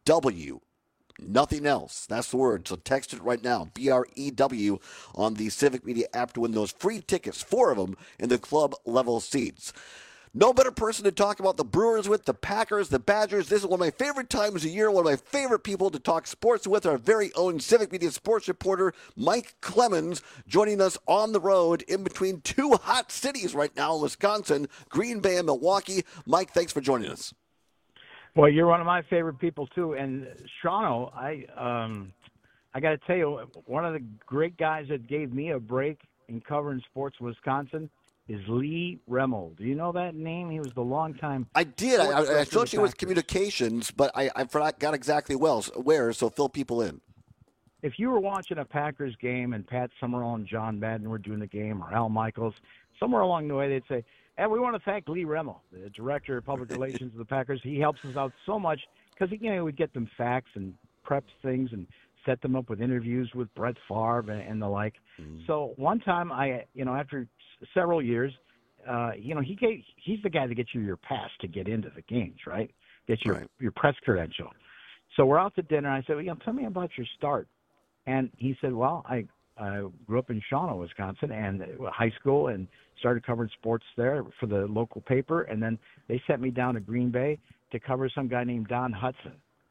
W. Nothing else. That's the word. So text it right now, B R E W, on the Civic Media app to win those free tickets, four of them in the club level seats. No better person to talk about the Brewers with, the Packers, the Badgers. This is one of my favorite times of year, one of my favorite people to talk sports with, our very own Civic Media sports reporter, Mike Clemens, joining us on the road in between two hot cities right now in Wisconsin, Green Bay and Milwaukee. Mike, thanks for joining us. Well, you're one of my favorite people, too. And, Shawano, I um, I got to tell you, one of the great guys that gave me a break in covering sports in Wisconsin is Lee Remmel. Do you know that name? He was the longtime. I did. I, I associated with communications, but I, I forgot exactly well where, so fill people in. If you were watching a Packers game and Pat Summerall and John Madden were doing the game, or Al Michaels, somewhere along the way they'd say, and we want to thank Lee Remmel, the director of public relations of the Packers. He helps us out so much because, you know, we'd get them facts and preps things and set them up with interviews with Brett Favre and, and the like. Mm. So one time I, you know, after several years, uh, you know, he gave, he's the guy that gets you your pass to get into the games, right? Gets your, right. your press credential. So we're out to dinner. And I said, well, you know, tell me about your start. And he said, well, I, I grew up in Shawano, Wisconsin, and uh, high school, and started covering sports there for the local paper. And then they sent me down to Green Bay to cover some guy named Don Hudson.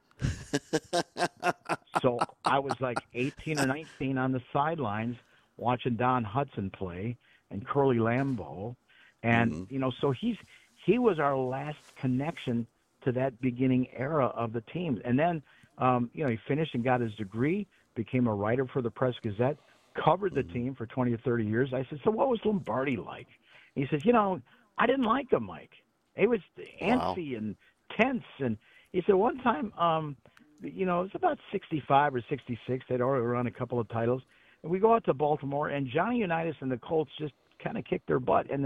So I was like eighteen or nineteen on the sidelines watching Don Hudson play and Curly Lambeau. And, mm-hmm. you know, so he's he was our last connection to that beginning era of the team. And then, um, you know, he finished and got his degree, became a writer for the Press-Gazette, covered the team for twenty or thirty years. I said, so what was Lombardi like? And he says, you know, I didn't like him, Mike. He was antsy wow. and tense. And he said one time, um, you know, it was about sixty-five or sixty-six. They'd already run a couple of titles. And we go out to Baltimore, and Johnny Unitas and the Colts just kind of kicked their butt. And the,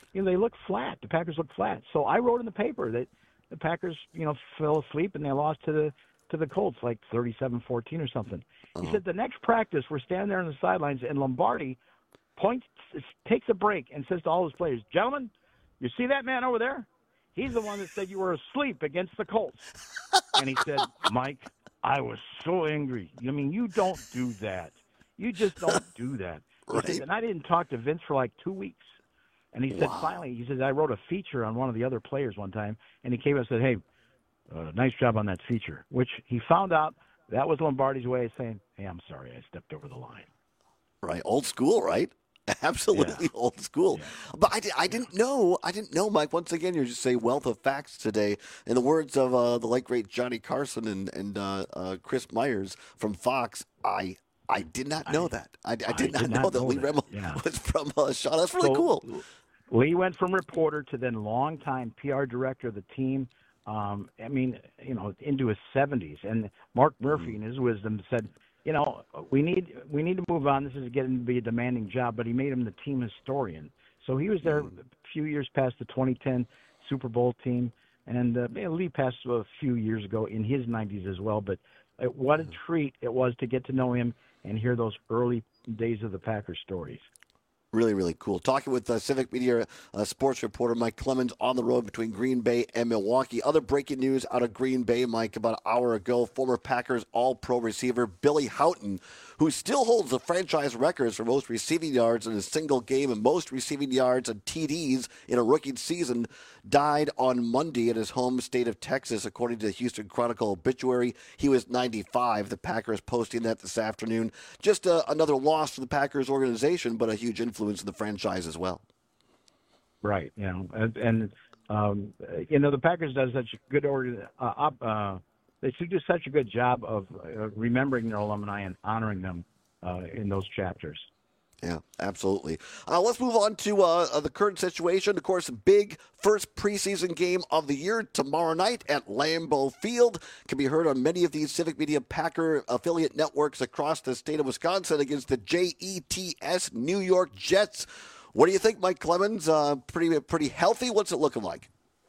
you know, they look flat. The Packers look flat. So I wrote in the paper that the Packers, you know, fell asleep and they lost to the to the Colts like thirty-seven fourteen or something. Uh-huh. He said the next practice we're standing there on the sidelines and Lombardi points, takes a break and says to all his players, "Gentlemen, you see that man over there? He's the one that said you were asleep against the Colts." And he said, "Mike, I was so angry. I mean, you don't do that. You just don't do that." Right. Said, and I didn't talk to Vince for like two weeks. And he said, wow. Finally, he said, I wrote a feature on one of the other players one time, and he came and said, "Hey, uh, nice job on that feature," which he found out that was Lombardi's way of saying, "Hey, I'm sorry, I stepped over the line." Right, old school, right? Absolutely yeah. old school. Yeah. But I, I didn't know, I didn't know, Mike. Once again, you're just a wealth of facts today. In the words of uh, the late, great Johnny Carson and, and uh, uh, Chris Myers from Fox, I I did not know I, that. I, I, did, I not did not know that Lee that. Remmel yeah. was from uh, Shaw. That's really so, cool. Lee went from reporter to then longtime P R director of the team. Um, I mean, you know, into his seventies. And Mark Murphy, mm-hmm. in his wisdom, said, you know, we need we need to move on. This is getting to be a demanding job, but he made him the team historian. So he was there mm-hmm. a few years past the twenty ten Super Bowl team, and uh, Lee passed a few years ago in his nineties as well. But uh, what a treat it was to get to know him and hear those early days of the Packers stories. Really, really cool. Talking with uh, Civic Media uh, sports reporter Mike Clemens on the road between Green Bay and Milwaukee. Other breaking news out of Green Bay, Mike, about an hour ago, former Packers All-Pro receiver Billy Houghton, who still holds the franchise records for most receiving yards in a single game and most receiving yards and T Ds in a rookie season, died on Monday in his home state of Texas, according to the Houston Chronicle obituary. He was ninety-five. The Packers posting that this afternoon. Just uh, another loss for the Packers organization, but a huge influence in the franchise as well. Right. You know, and, and um, you know, the Packers does such a good organ. Uh, uh, they do such a good job of uh, remembering their alumni and honoring them uh, in those chapters. Yeah, absolutely. Uh, let's move on to uh, the current situation. Of course, big first preseason game of the year tomorrow night at Lambeau Field. Can be heard on many of these Civic Media Packer affiliate networks across the state of Wisconsin against the J E T S New York Jets. What do you think, Mike Clemens? Uh, pretty pretty healthy? What's it looking like?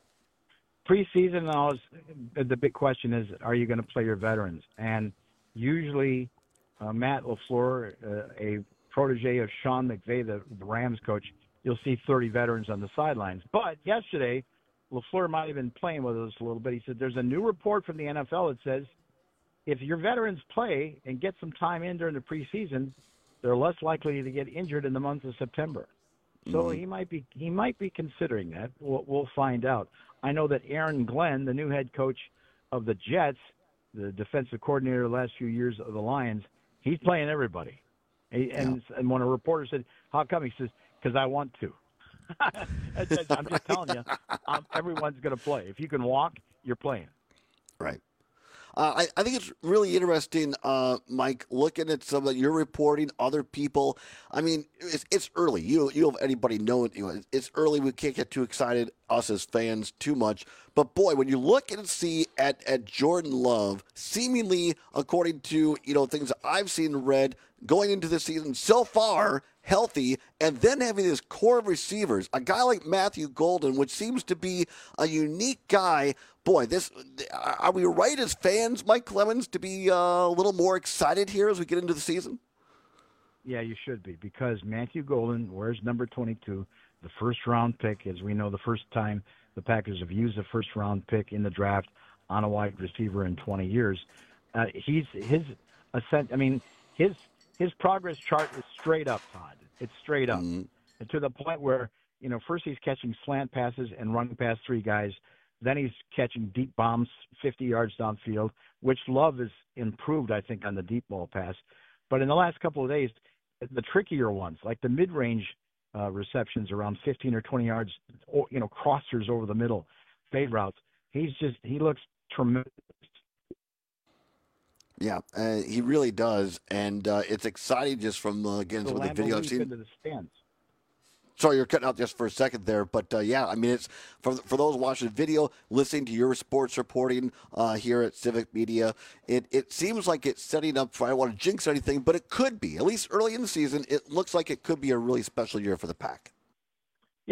Preseason, always, the big question is, are you going to play your veterans? And usually uh, Matt LaFleur, uh, a protege of Sean McVay, the, the Rams coach, you'll see thirty veterans on the sidelines. But yesterday, LaFleur might have been playing with us a little bit. He said there's a new report from the N F L that says if your veterans play and get some time in during the preseason, they're less likely to get injured in the month of September. So mm-hmm. he might be he might be considering that. We'll, we'll find out. I know that Aaron Glenn, the new head coach of the Jets, the defensive coordinator the last few years of the Lions, he's playing everybody. He, and, yeah. and when a reporter said, "How come?" he says, "Because I want to." I'm just telling you, um, everyone's going to play. If you can walk, you're playing. Right. Uh, I, I think it's really interesting, uh, Mike, looking at some of your reporting, other people. I mean, it's, it's early. You don't, you don't have anybody know it. You know, it's early. We can't get too excited, us as fans, too much. But, boy, when you look and see at, at Jordan Love, seemingly, according to, you know, things I've seen and read, going into the season so far, healthy, and then having this core of receivers, a guy like Matthew Golden, which seems to be a unique guy. Boy, this are we right as fans, Mike Clemens, to be uh, a little more excited here as we get into the season? Yeah, you should be, because Matthew Golden wears number twenty-two, the first-round pick. As we know, the first time the Packers have used a first-round pick in the draft on a wide receiver in twenty years. Uh, he's his ascent. I mean, his his progress chart is straight up, Todd. It's straight up, mm-hmm. and to the point where, you know, first he's catching slant passes and running past three guys. Then he's catching deep bombs fifty yards downfield, which Love has improved, I think, on the deep ball pass. But in the last couple of days, the trickier ones, like the mid-range uh, receptions around fifteen or twenty yards, or, you know, crossers over the middle, fade routes, he's just, he looks tremendous. Yeah, uh, he really does. And uh, it's exciting just from, uh, again, some of the video I've seen. Into the stands. Sorry, you're cutting out just for a second there, but uh, yeah, I mean, it's for for those watching the video, listening to your sports reporting uh, here at Civic Media. It it seems like it's setting up for, I don't want to jinx anything, but it could be, at least early in the season. It looks like it could be a really special year for the Pack. Yeah,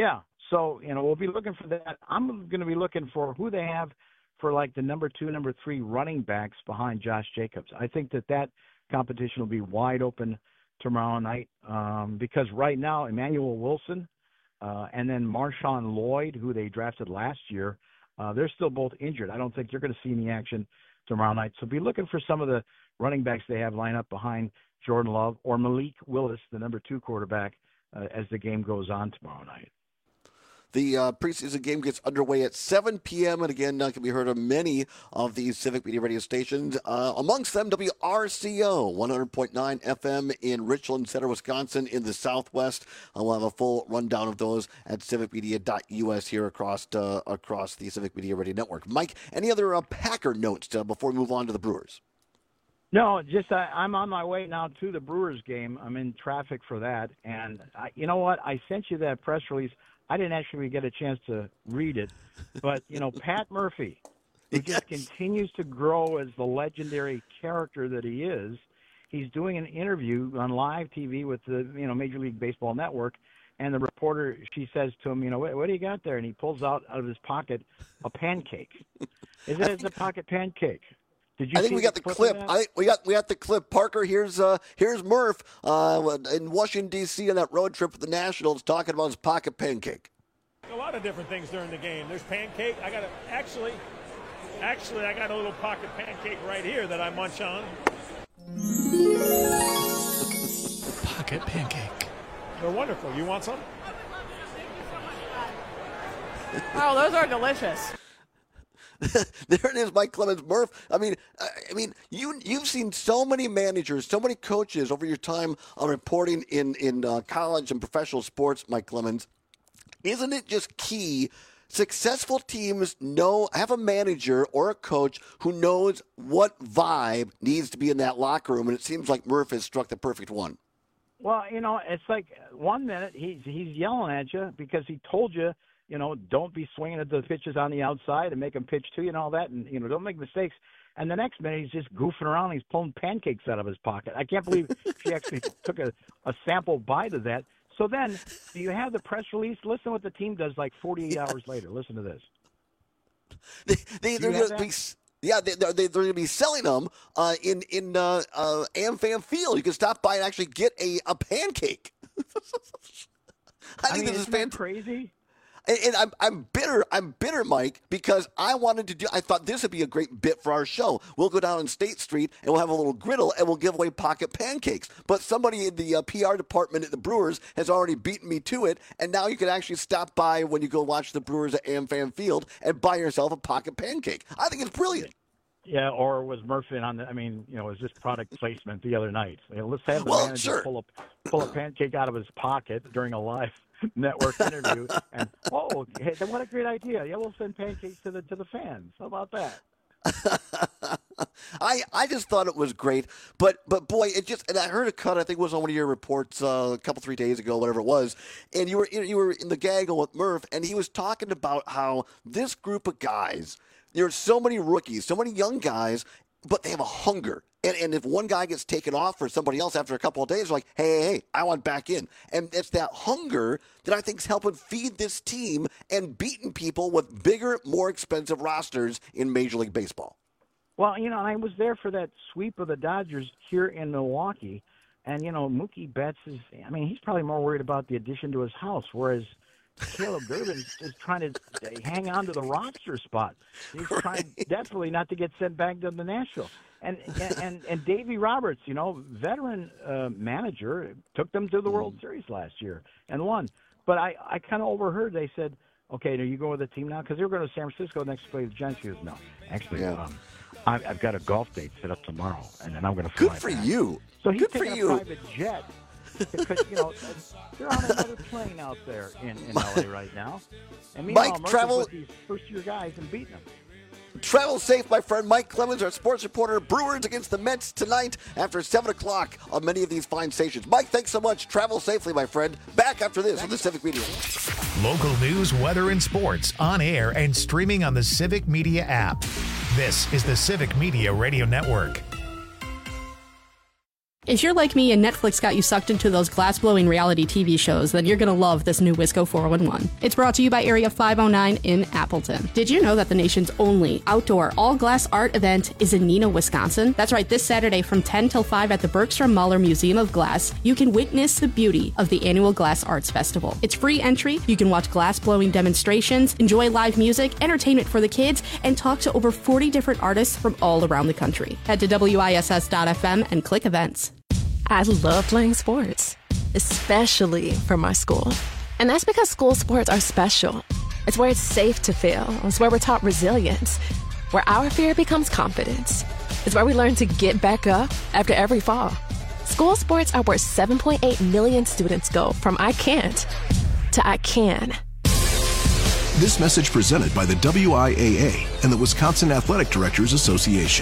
So, you know, we'll be looking for that. I'm going to be looking for who they have for, like, the number two, number three running backs behind Josh Jacobs. I think that that competition will be wide open tomorrow night um, because right now Emmanuel Wilson uh, and then Marshawn Lloyd, who they drafted last year, uh, they're still both injured. I don't think you're going to see any action tomorrow night. So be looking for some of the running backs they have lined up behind Jordan Love or Malik Willis, the number two quarterback, uh, as the game goes on tomorrow night. The uh, preseason game gets underway at seven p.m. and again, uh, can be heard on many of these Civic Media radio stations. Uh, amongst them, W R C O, one hundred point nine F M in Richland Center, Wisconsin, in the Southwest. Uh, we'll have a full rundown of those at civic media dot U S here across uh, across the Civic Media Radio Network. Mike, any other uh, Packer notes uh, before we move on to the Brewers? No, just I, I'm on my way now to the Brewers game. I'm in traffic for that, and I, you know what? I sent you that press release. I didn't actually get a chance to read it, but, you know, Pat Murphy, who yes. just continues to grow as the legendary character that he is, he's doing an interview on live T V with the, you know, Major League Baseball Network, and the reporter, she says to him, you know, what, what do you got there? And he pulls out out of his pocket a pancake. Is it a pocket pancake? Did you I think we got the clip. I think we got we got the clip. Parker, here's uh, here's Murph uh, in Washington D C on that road trip with the Nationals, talking about his pocket pancake. A lot of different things during the game. There's pancake. I got a, actually, actually, I got a little pocket pancake right here that I munch on. Pocket pancake. They're wonderful. You want some? Oh, those are delicious. There it is, Mike Clemens. Murph, I mean, I mean, you, you've seen so many managers, so many coaches over your time uh, reporting in, in uh, college and professional sports, Mike Clemens. Isn't it just key? Successful teams know, have a manager or a coach who knows what vibe needs to be in that locker room, and it seems like Murph has struck the perfect one. Well, you know, it's like one minute he's, he's yelling at you because he told you, you know, don't be swinging at the pitches on the outside and make them pitch to you and all that, and, you know, don't make mistakes. And the next minute, he's just goofing around. He's pulling pancakes out of his pocket. I can't believe she actually took a, a sample bite of that. So then, do you have the press release? Listen to what the team does like forty-eight yeah. hours later. Listen to this. They, they, they're going to be... Yeah, they, they're, they're going to be selling them uh, in in uh, uh, AmFam Field. You can stop by and actually get a, a pancake. I think I mean, this is fantastic. Crazy. And, and I'm I'm bitter. I'm bitter, Mike, because I wanted to do. I thought this would be a great bit for our show. We'll go down on State Street and we'll have a little griddle and we'll give away pocket pancakes. But somebody in the uh, P R department at the Brewers has already beaten me to it, and now you can actually stop by when you go watch the Brewers at AmFam Field and buy yourself a pocket pancake. I think it's brilliant. Yeah, or was Murphy on the? I mean, you know, was this product placement the other night? You know, let's have the well, manager sure. pull a pull a pancake out of his pocket during a live network interview, and oh, hey, what a great idea! Yeah, we'll send pancakes to the to the fans. How about that? I I just thought it was great, but but boy, it just and I heard a cut. I think it was on one of your reports uh, a couple three days ago, whatever it was, and you were you were in the gaggle with Murph, and he was talking about how this group of guys. There's so many rookies, so many young guys, but they have a hunger. And and if one guy gets taken off for somebody else after a couple of days, they're like, hey, hey, hey, I want back in. And it's that hunger that I think is helping feed this team and beating people with bigger, more expensive rosters in Major League Baseball. Well, you know, I was there for that sweep of the Dodgers here in Milwaukee. And, you know, Mookie Betts is, I mean, he's probably more worried about the addition to his house, whereas Caleb Durbin is, is trying to hang on to the roster spot. He's right. trying desperately not to get sent back to the Nashville. And and, and, and Davey Roberts, you know, veteran uh, manager, took them to the World mm. Series last year and won. But I, I kind of overheard they said, okay, do you go with the team now? Because they were going to San Francisco next to play the Giants. He goes, no, actually, yeah. um, I, I've got a golf date set up tomorrow, and then I'm going to fly Good for back. you. So he's Good taking for a you. private jet. Because, you know, they're on another plane out there in, in L A right now. And meanwhile, Mike, Murphy's travel. with these first-year guys and beating them. Travel safe, my friend. Mike Clemens, our sports reporter. Brewers against the Mets tonight after seven o'clock on many of these fine stations. Mike, thanks so much. Travel safely, my friend. Back after this on the Civic Media. Local news, weather, and sports on air and streaming on the Civic Media app. This is the Civic Media Radio Network. If you're like me and Netflix got you sucked into those glass-blowing reality T V shows, then you're going to love this new Wisco four one one. It's brought to you by Area five oh nine in Appleton. Did you know that the nation's only outdoor all-glass art event is in Neenah, Wisconsin? That's right, this Saturday from ten till five at the Bergstrom Muller Museum of Glass, you can witness the beauty of the annual Glass Arts Festival. It's free entry, you can watch glass-blowing demonstrations, enjoy live music, entertainment for the kids, and talk to over forty different artists from all around the country. Head to W I S S dot F M and click events. I love playing sports, especially for my school. And that's because school sports are special. It's where it's safe to fail. It's where we're taught resilience, where our fear becomes confidence. It's where we learn to get back up after every fall. School sports are where seven point eight million students go from I can't to I can. This message presented by the W I A A and the Wisconsin Athletic Directors Association.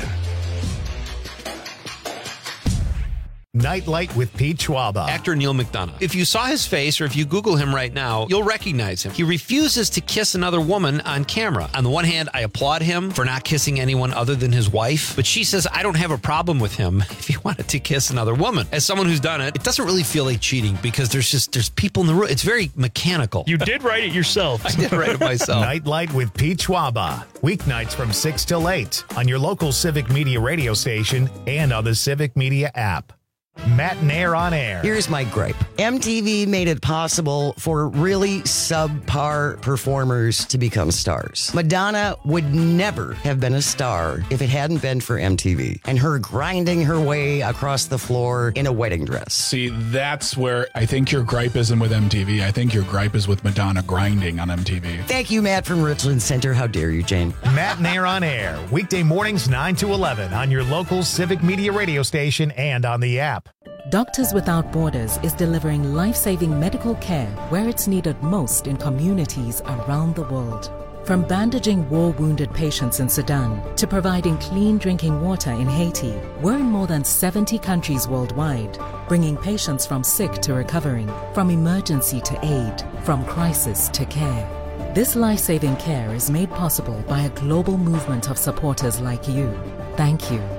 Nightlight with Pete Schwaba. Actor Neil McDonough. If you saw his face or if you Google him right now, you'll recognize him. He refuses to kiss another woman on camera. On the one hand, I applaud him for not kissing anyone other than his wife, but she says I don't have a problem with him if he wanted to kiss another woman. As someone who's done it, it doesn't really feel like cheating because there's just there's people in the room. It's very mechanical. You did write it yourself. I did write it myself. Nightlight with Pete Schwaba. Weeknights from six till eight on your local Civic Media radio station and on the Civic Media app. Matt and Air on Air. Here's my gripe. M T V made it possible for really subpar performers to become stars. Madonna would never have been a star if it hadn't been for M T V and her grinding her way across the floor in a wedding dress. See, that's where I think your gripe isn't with M T V. I think your gripe is with Madonna grinding on M T V. Thank you, Matt from Richland Center. How dare you, Jane? Matt and Air on Air. Weekday mornings nine to eleven on your local Civic Media radio station and on the app. Doctors Without Borders is delivering life-saving medical care where it's needed most in communities around the world. From bandaging war-wounded patients in Sudan to providing clean drinking water in Haiti, we're in more than seventy countries worldwide, bringing patients from sick to recovering, from emergency to aid, from crisis to care. This life-saving care is made possible by a global movement of supporters like you. Thank you.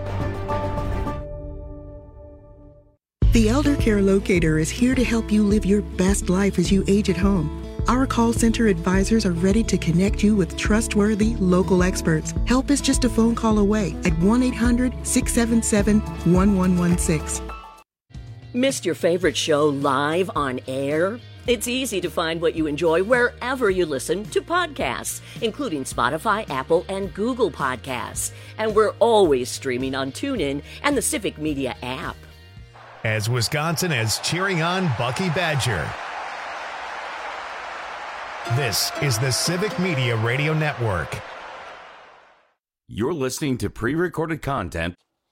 The Elder Care Locator is here to help you live your best life as you age at home. Our call center advisors are ready to connect you with trustworthy local experts. Help is just a phone call away at one eight hundred, six seven seven, one one one six. Missed your favorite show live on air? It's easy to find what you enjoy wherever you listen to podcasts, including Spotify, Apple, and Google Podcasts. And we're always streaming on TuneIn and the Civic Media app. As Wisconsin is cheering on Bucky Badger. This is the Civic Media Radio Network. You're listening to pre-recorded content.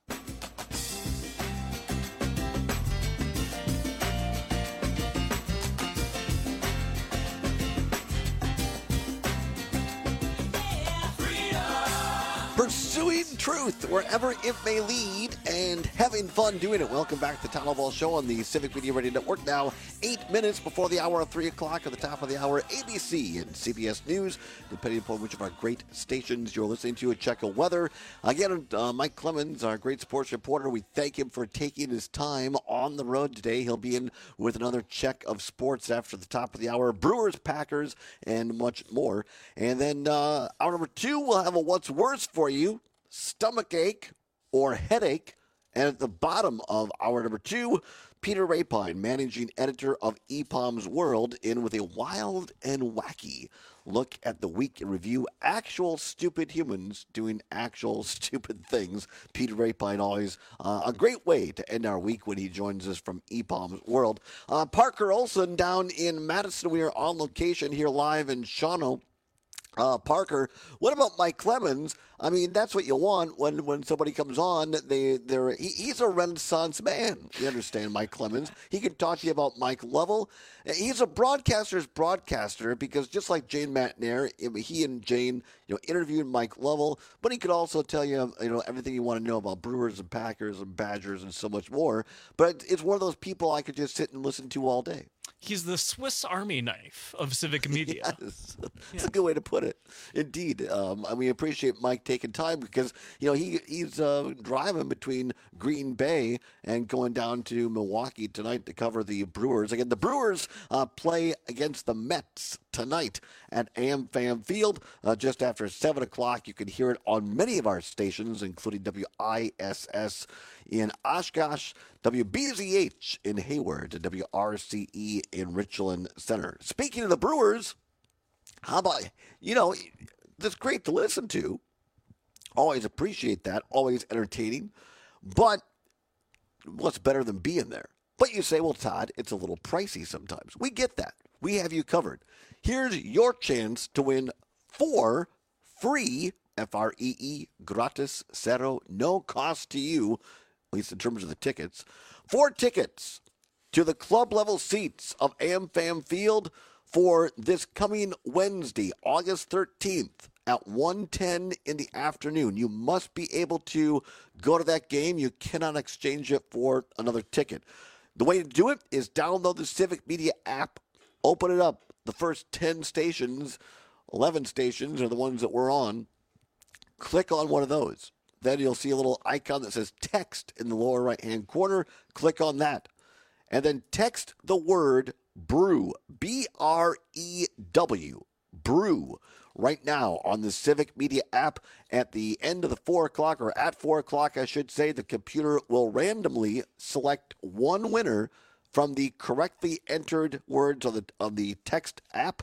Pursuing truth wherever it may lead and having fun doing it. Welcome back to the Town Hall Show on the Civic Media Radio Network. Now, eight minutes before the hour of three o'clock at the top of the hour, A B C and C B S News, depending upon which of our great stations you're listening to. A check of weather. Again, uh, Mike Clemens, our great sports reporter, we thank him for taking his time on the road today. He'll be in with another check of sports after the top of the hour. Brewers, Packers, and much more. And then uh, hour number two, we'll have a what's worse for you. Stomach ache or headache. And at the bottom of hour number two, Peter Rapine, managing editor of E P O M's World, in with a wild and wacky look at the week in review. Actual stupid humans doing actual stupid things. Peter Rapine, always uh, a great way to end our week when he joins us from E P O M's World. Uh, Parker Olson down in Madison. We are on location here live in Shawano. Uh, Parker, what about Mike Clemens? I mean, that's what you want when, when somebody comes on. They they're he, he's a Renaissance man. You understand, Mike Clemens? He can talk to you about Mike Lovell. He's a broadcaster's broadcaster because just like Jane Matnair, he and Jane, you know, interviewed Mike Lovell, but he could also tell you, you know, everything you want to know about Brewers and Packers and Badgers and so much more. But it's one of those people I could just sit and listen to all day. He's the Swiss Army knife of civic media. Yes. That's yeah. a good way to put it. Indeed. Um, and we appreciate Mike taking time because, you know, he he's uh, driving between Green Bay and going down to Milwaukee tonight to cover the Brewers. Again, the Brewers uh, play against the Mets tonight at AmFam Field uh, just after seven o'clock. You can hear it on many of our stations, including W I S S in Oshkosh, W B Z H in Hayward, and W R C E in Richland Center. Speaking of the Brewers, how about, you know, that's great to listen to. Always appreciate that. Always entertaining. But what's better than being there? But you say, well, Todd, it's a little pricey sometimes. We get that. We have you covered. Here's your chance to win four free, F R E E, gratis, cero, no cost to you, at least in terms of the tickets. Four tickets to the club level seats of AmFam Field for this coming Wednesday, August thirteenth at one ten in the afternoon. You must be able to go to that game. You cannot exchange it for another ticket. The way to do it is download the Civic Media app, open it up. The first ten stations, eleven stations are the ones that we're on. Click on one of those. Then you'll see a little icon that says text in the lower right-hand corner. Click on that. And then text the word brew, B R E W, brew, right now on the Civic Media app. At the end of the four o'clock, or at four o'clock, I should say, the computer will randomly select one winner from the correctly entered words on the, on the text app.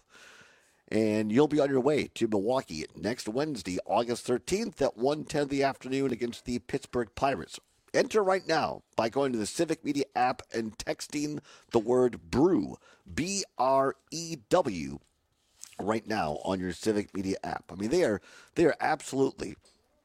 And you'll be on your way to Milwaukee next Wednesday, August thirteenth at one ten in the afternoon against the Pittsburgh Pirates. Enter right now by going to the Civic Media app and texting the word brew, B R E W, right now on your Civic Media app. I mean, they are they are absolutely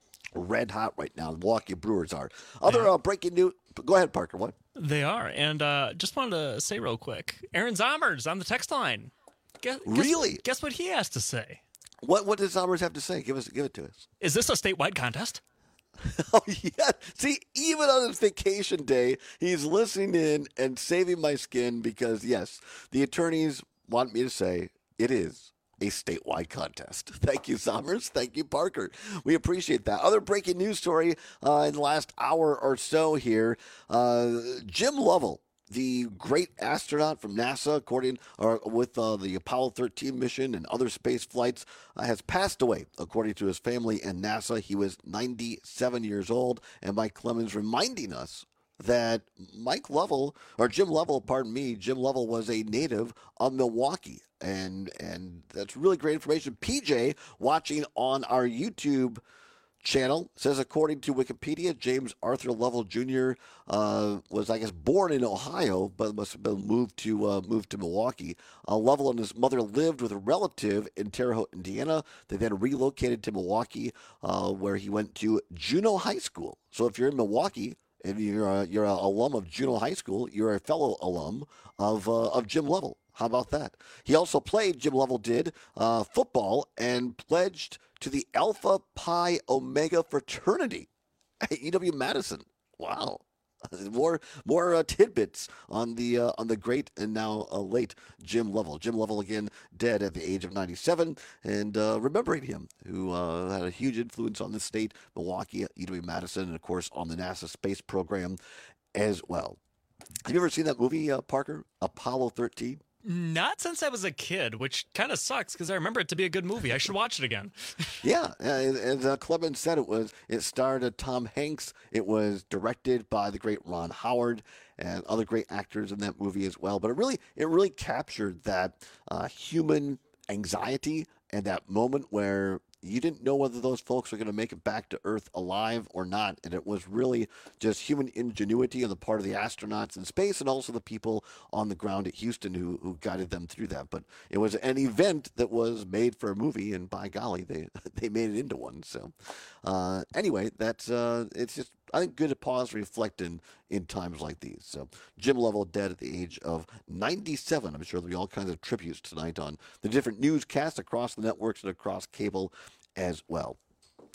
red hot right now. The Milwaukee Brewers are. Other uh, breaking news. Go ahead, Parker. What? They are. And uh, just wanted to say real quick, Aaron Zommers on the text line. Guess, really? Guess, guess what he has to say? What What does Zommers have to say? Give us, give it to us. Is this a statewide contest? Oh, yeah. See, even on his vacation day, he's listening in and saving my skin because, yes, the attorneys want me to say it is a statewide contest. Thank you, Zommers. Thank you, Parker. We appreciate that. Other breaking news story uh, in the last hour or so here. Uh, Jim Lovell, the great astronaut from NASA, according or with uh, the Apollo thirteen mission and other space flights, uh, has passed away, according to his family and NASA. He was ninety-seven years old, and Mike Clemens reminding us that Mike Lovell, or Jim Lovell, pardon me, Jim Lovell was a native of Milwaukee, and and that's really great information. P J, watching on our YouTube channel, says according to Wikipedia, James Arthur Lovell Junior Uh, was, I guess, born in Ohio, but must have been moved to uh, moved to Milwaukee. Uh, Lovell and his mother lived with a relative in Terre Haute, Indiana. They then relocated to Milwaukee, uh, where he went to Juneau High School. So if you're in Milwaukee and you're a, you're an alum of Juneau High School, you're a fellow alum of uh, of Jim Lovell. How about that? He also played, Jim Lovell did, uh, football and pledged to the Alpha Pi Omega fraternity at U W-Madison. Wow. More more uh, tidbits on the uh, on the great and now uh, late Jim Lovell. Jim Lovell, again, dead at the age of ninety-seven. And uh, remembering him, who uh, had a huge influence on the state, Milwaukee, U W-Madison, and, of course, on the NASA space program as well. Have you ever seen that movie, uh, Parker, Apollo thirteen? Not since I was a kid, which kind of sucks because I remember it to be a good movie. I should watch it again. Yeah, as, as uh, Clemens said, it was. It starred uh, Tom Hanks. It was directed by the great Ron Howard and other great actors in that movie as well. But it really, it really captured that uh, human anxiety and that moment where you didn't know whether those folks were going to make it back to Earth alive or not. And it was really just human ingenuity on the part of the astronauts in space and also the people on the ground at Houston who, who guided them through that. But it was an event that was made for a movie, and by golly, they they made it into one. So uh, anyway, that's uh, it's just, I think, good to pause, reflect in, in times like these. So Jim Lovell dead at the age of ninety-seven. I'm sure there'll be all kinds of tributes tonight on the different newscasts across the networks and across cable as well.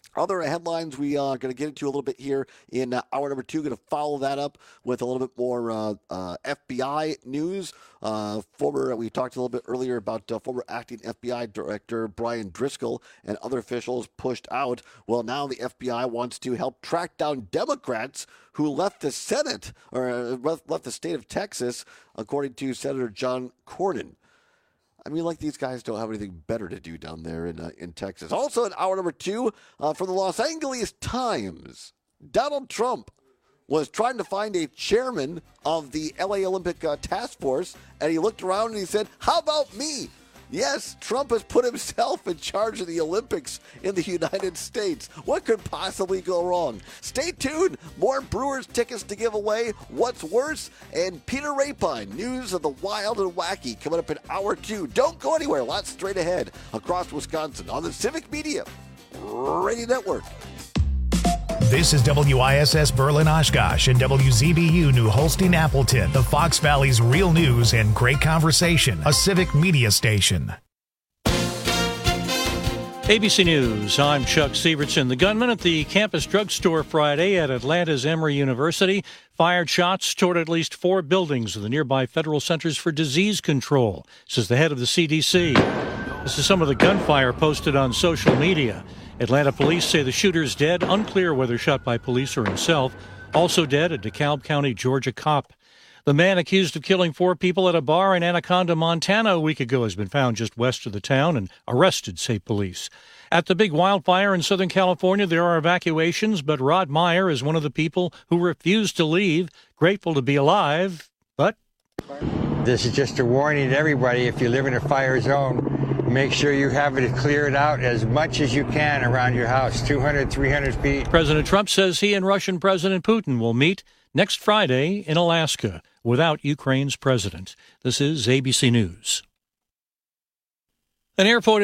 Other headlines we are going to get into a little bit here in uh, hour number two. Going to follow that up with a little bit more uh, uh, F B I news. Uh, former, we talked a little bit earlier about uh, former acting F B I Director Brian Driscoll and other officials pushed out. Well, now the F B I wants to help track down Democrats who left the Senate or uh, left the state of Texas, according to Senator John Cornyn. I mean, like these guys don't have anything better to do down there in uh, in Texas. Also in hour number two, uh, from the Los Angeles Times, Donald Trump was trying to find a chairman of the L A Olympic uh, Task Force, and he looked around and he said, how about me? Yes, Trump has put himself in charge of the Olympics in the United States. What could possibly go wrong? Stay tuned. More Brewers tickets to give away. What's worse? And Peter Rapine, news of the wild and wacky, coming up in hour two. Don't go anywhere. Lots straight ahead across Wisconsin on the Civic Media Radio Network. This is W I S S Berlin Oshkosh and W Z B U New Holstein Appleton, the Fox Valley's real news and great conversation, a civic media station. A B C News, I'm Chuck Severson. The gunman at the campus drugstore Friday at Atlanta's Emory University fired shots toward at least four buildings of the nearby Federal Centers for Disease Control, says the head of the C D C. This is some of the gunfire posted on social media. Atlanta police say the shooter's dead, unclear whether shot by police or himself. Also dead, a DeKalb County, Georgia cop. The man accused of killing four people at a bar in Anaconda, Montana a week ago has been found just west of the town and arrested, say police. At the big wildfire in Southern California, there are evacuations, but Rod Meyer is one of the people who refused to leave, grateful to be alive, but... This is just a warning to everybody. If you live in a fire zone, make sure you have it cleared out as much as you can around your house, two hundred, three hundred feet. President Trump says he and Russian President Putin will meet next Friday in Alaska without Ukraine's president. This is A B C News. An airport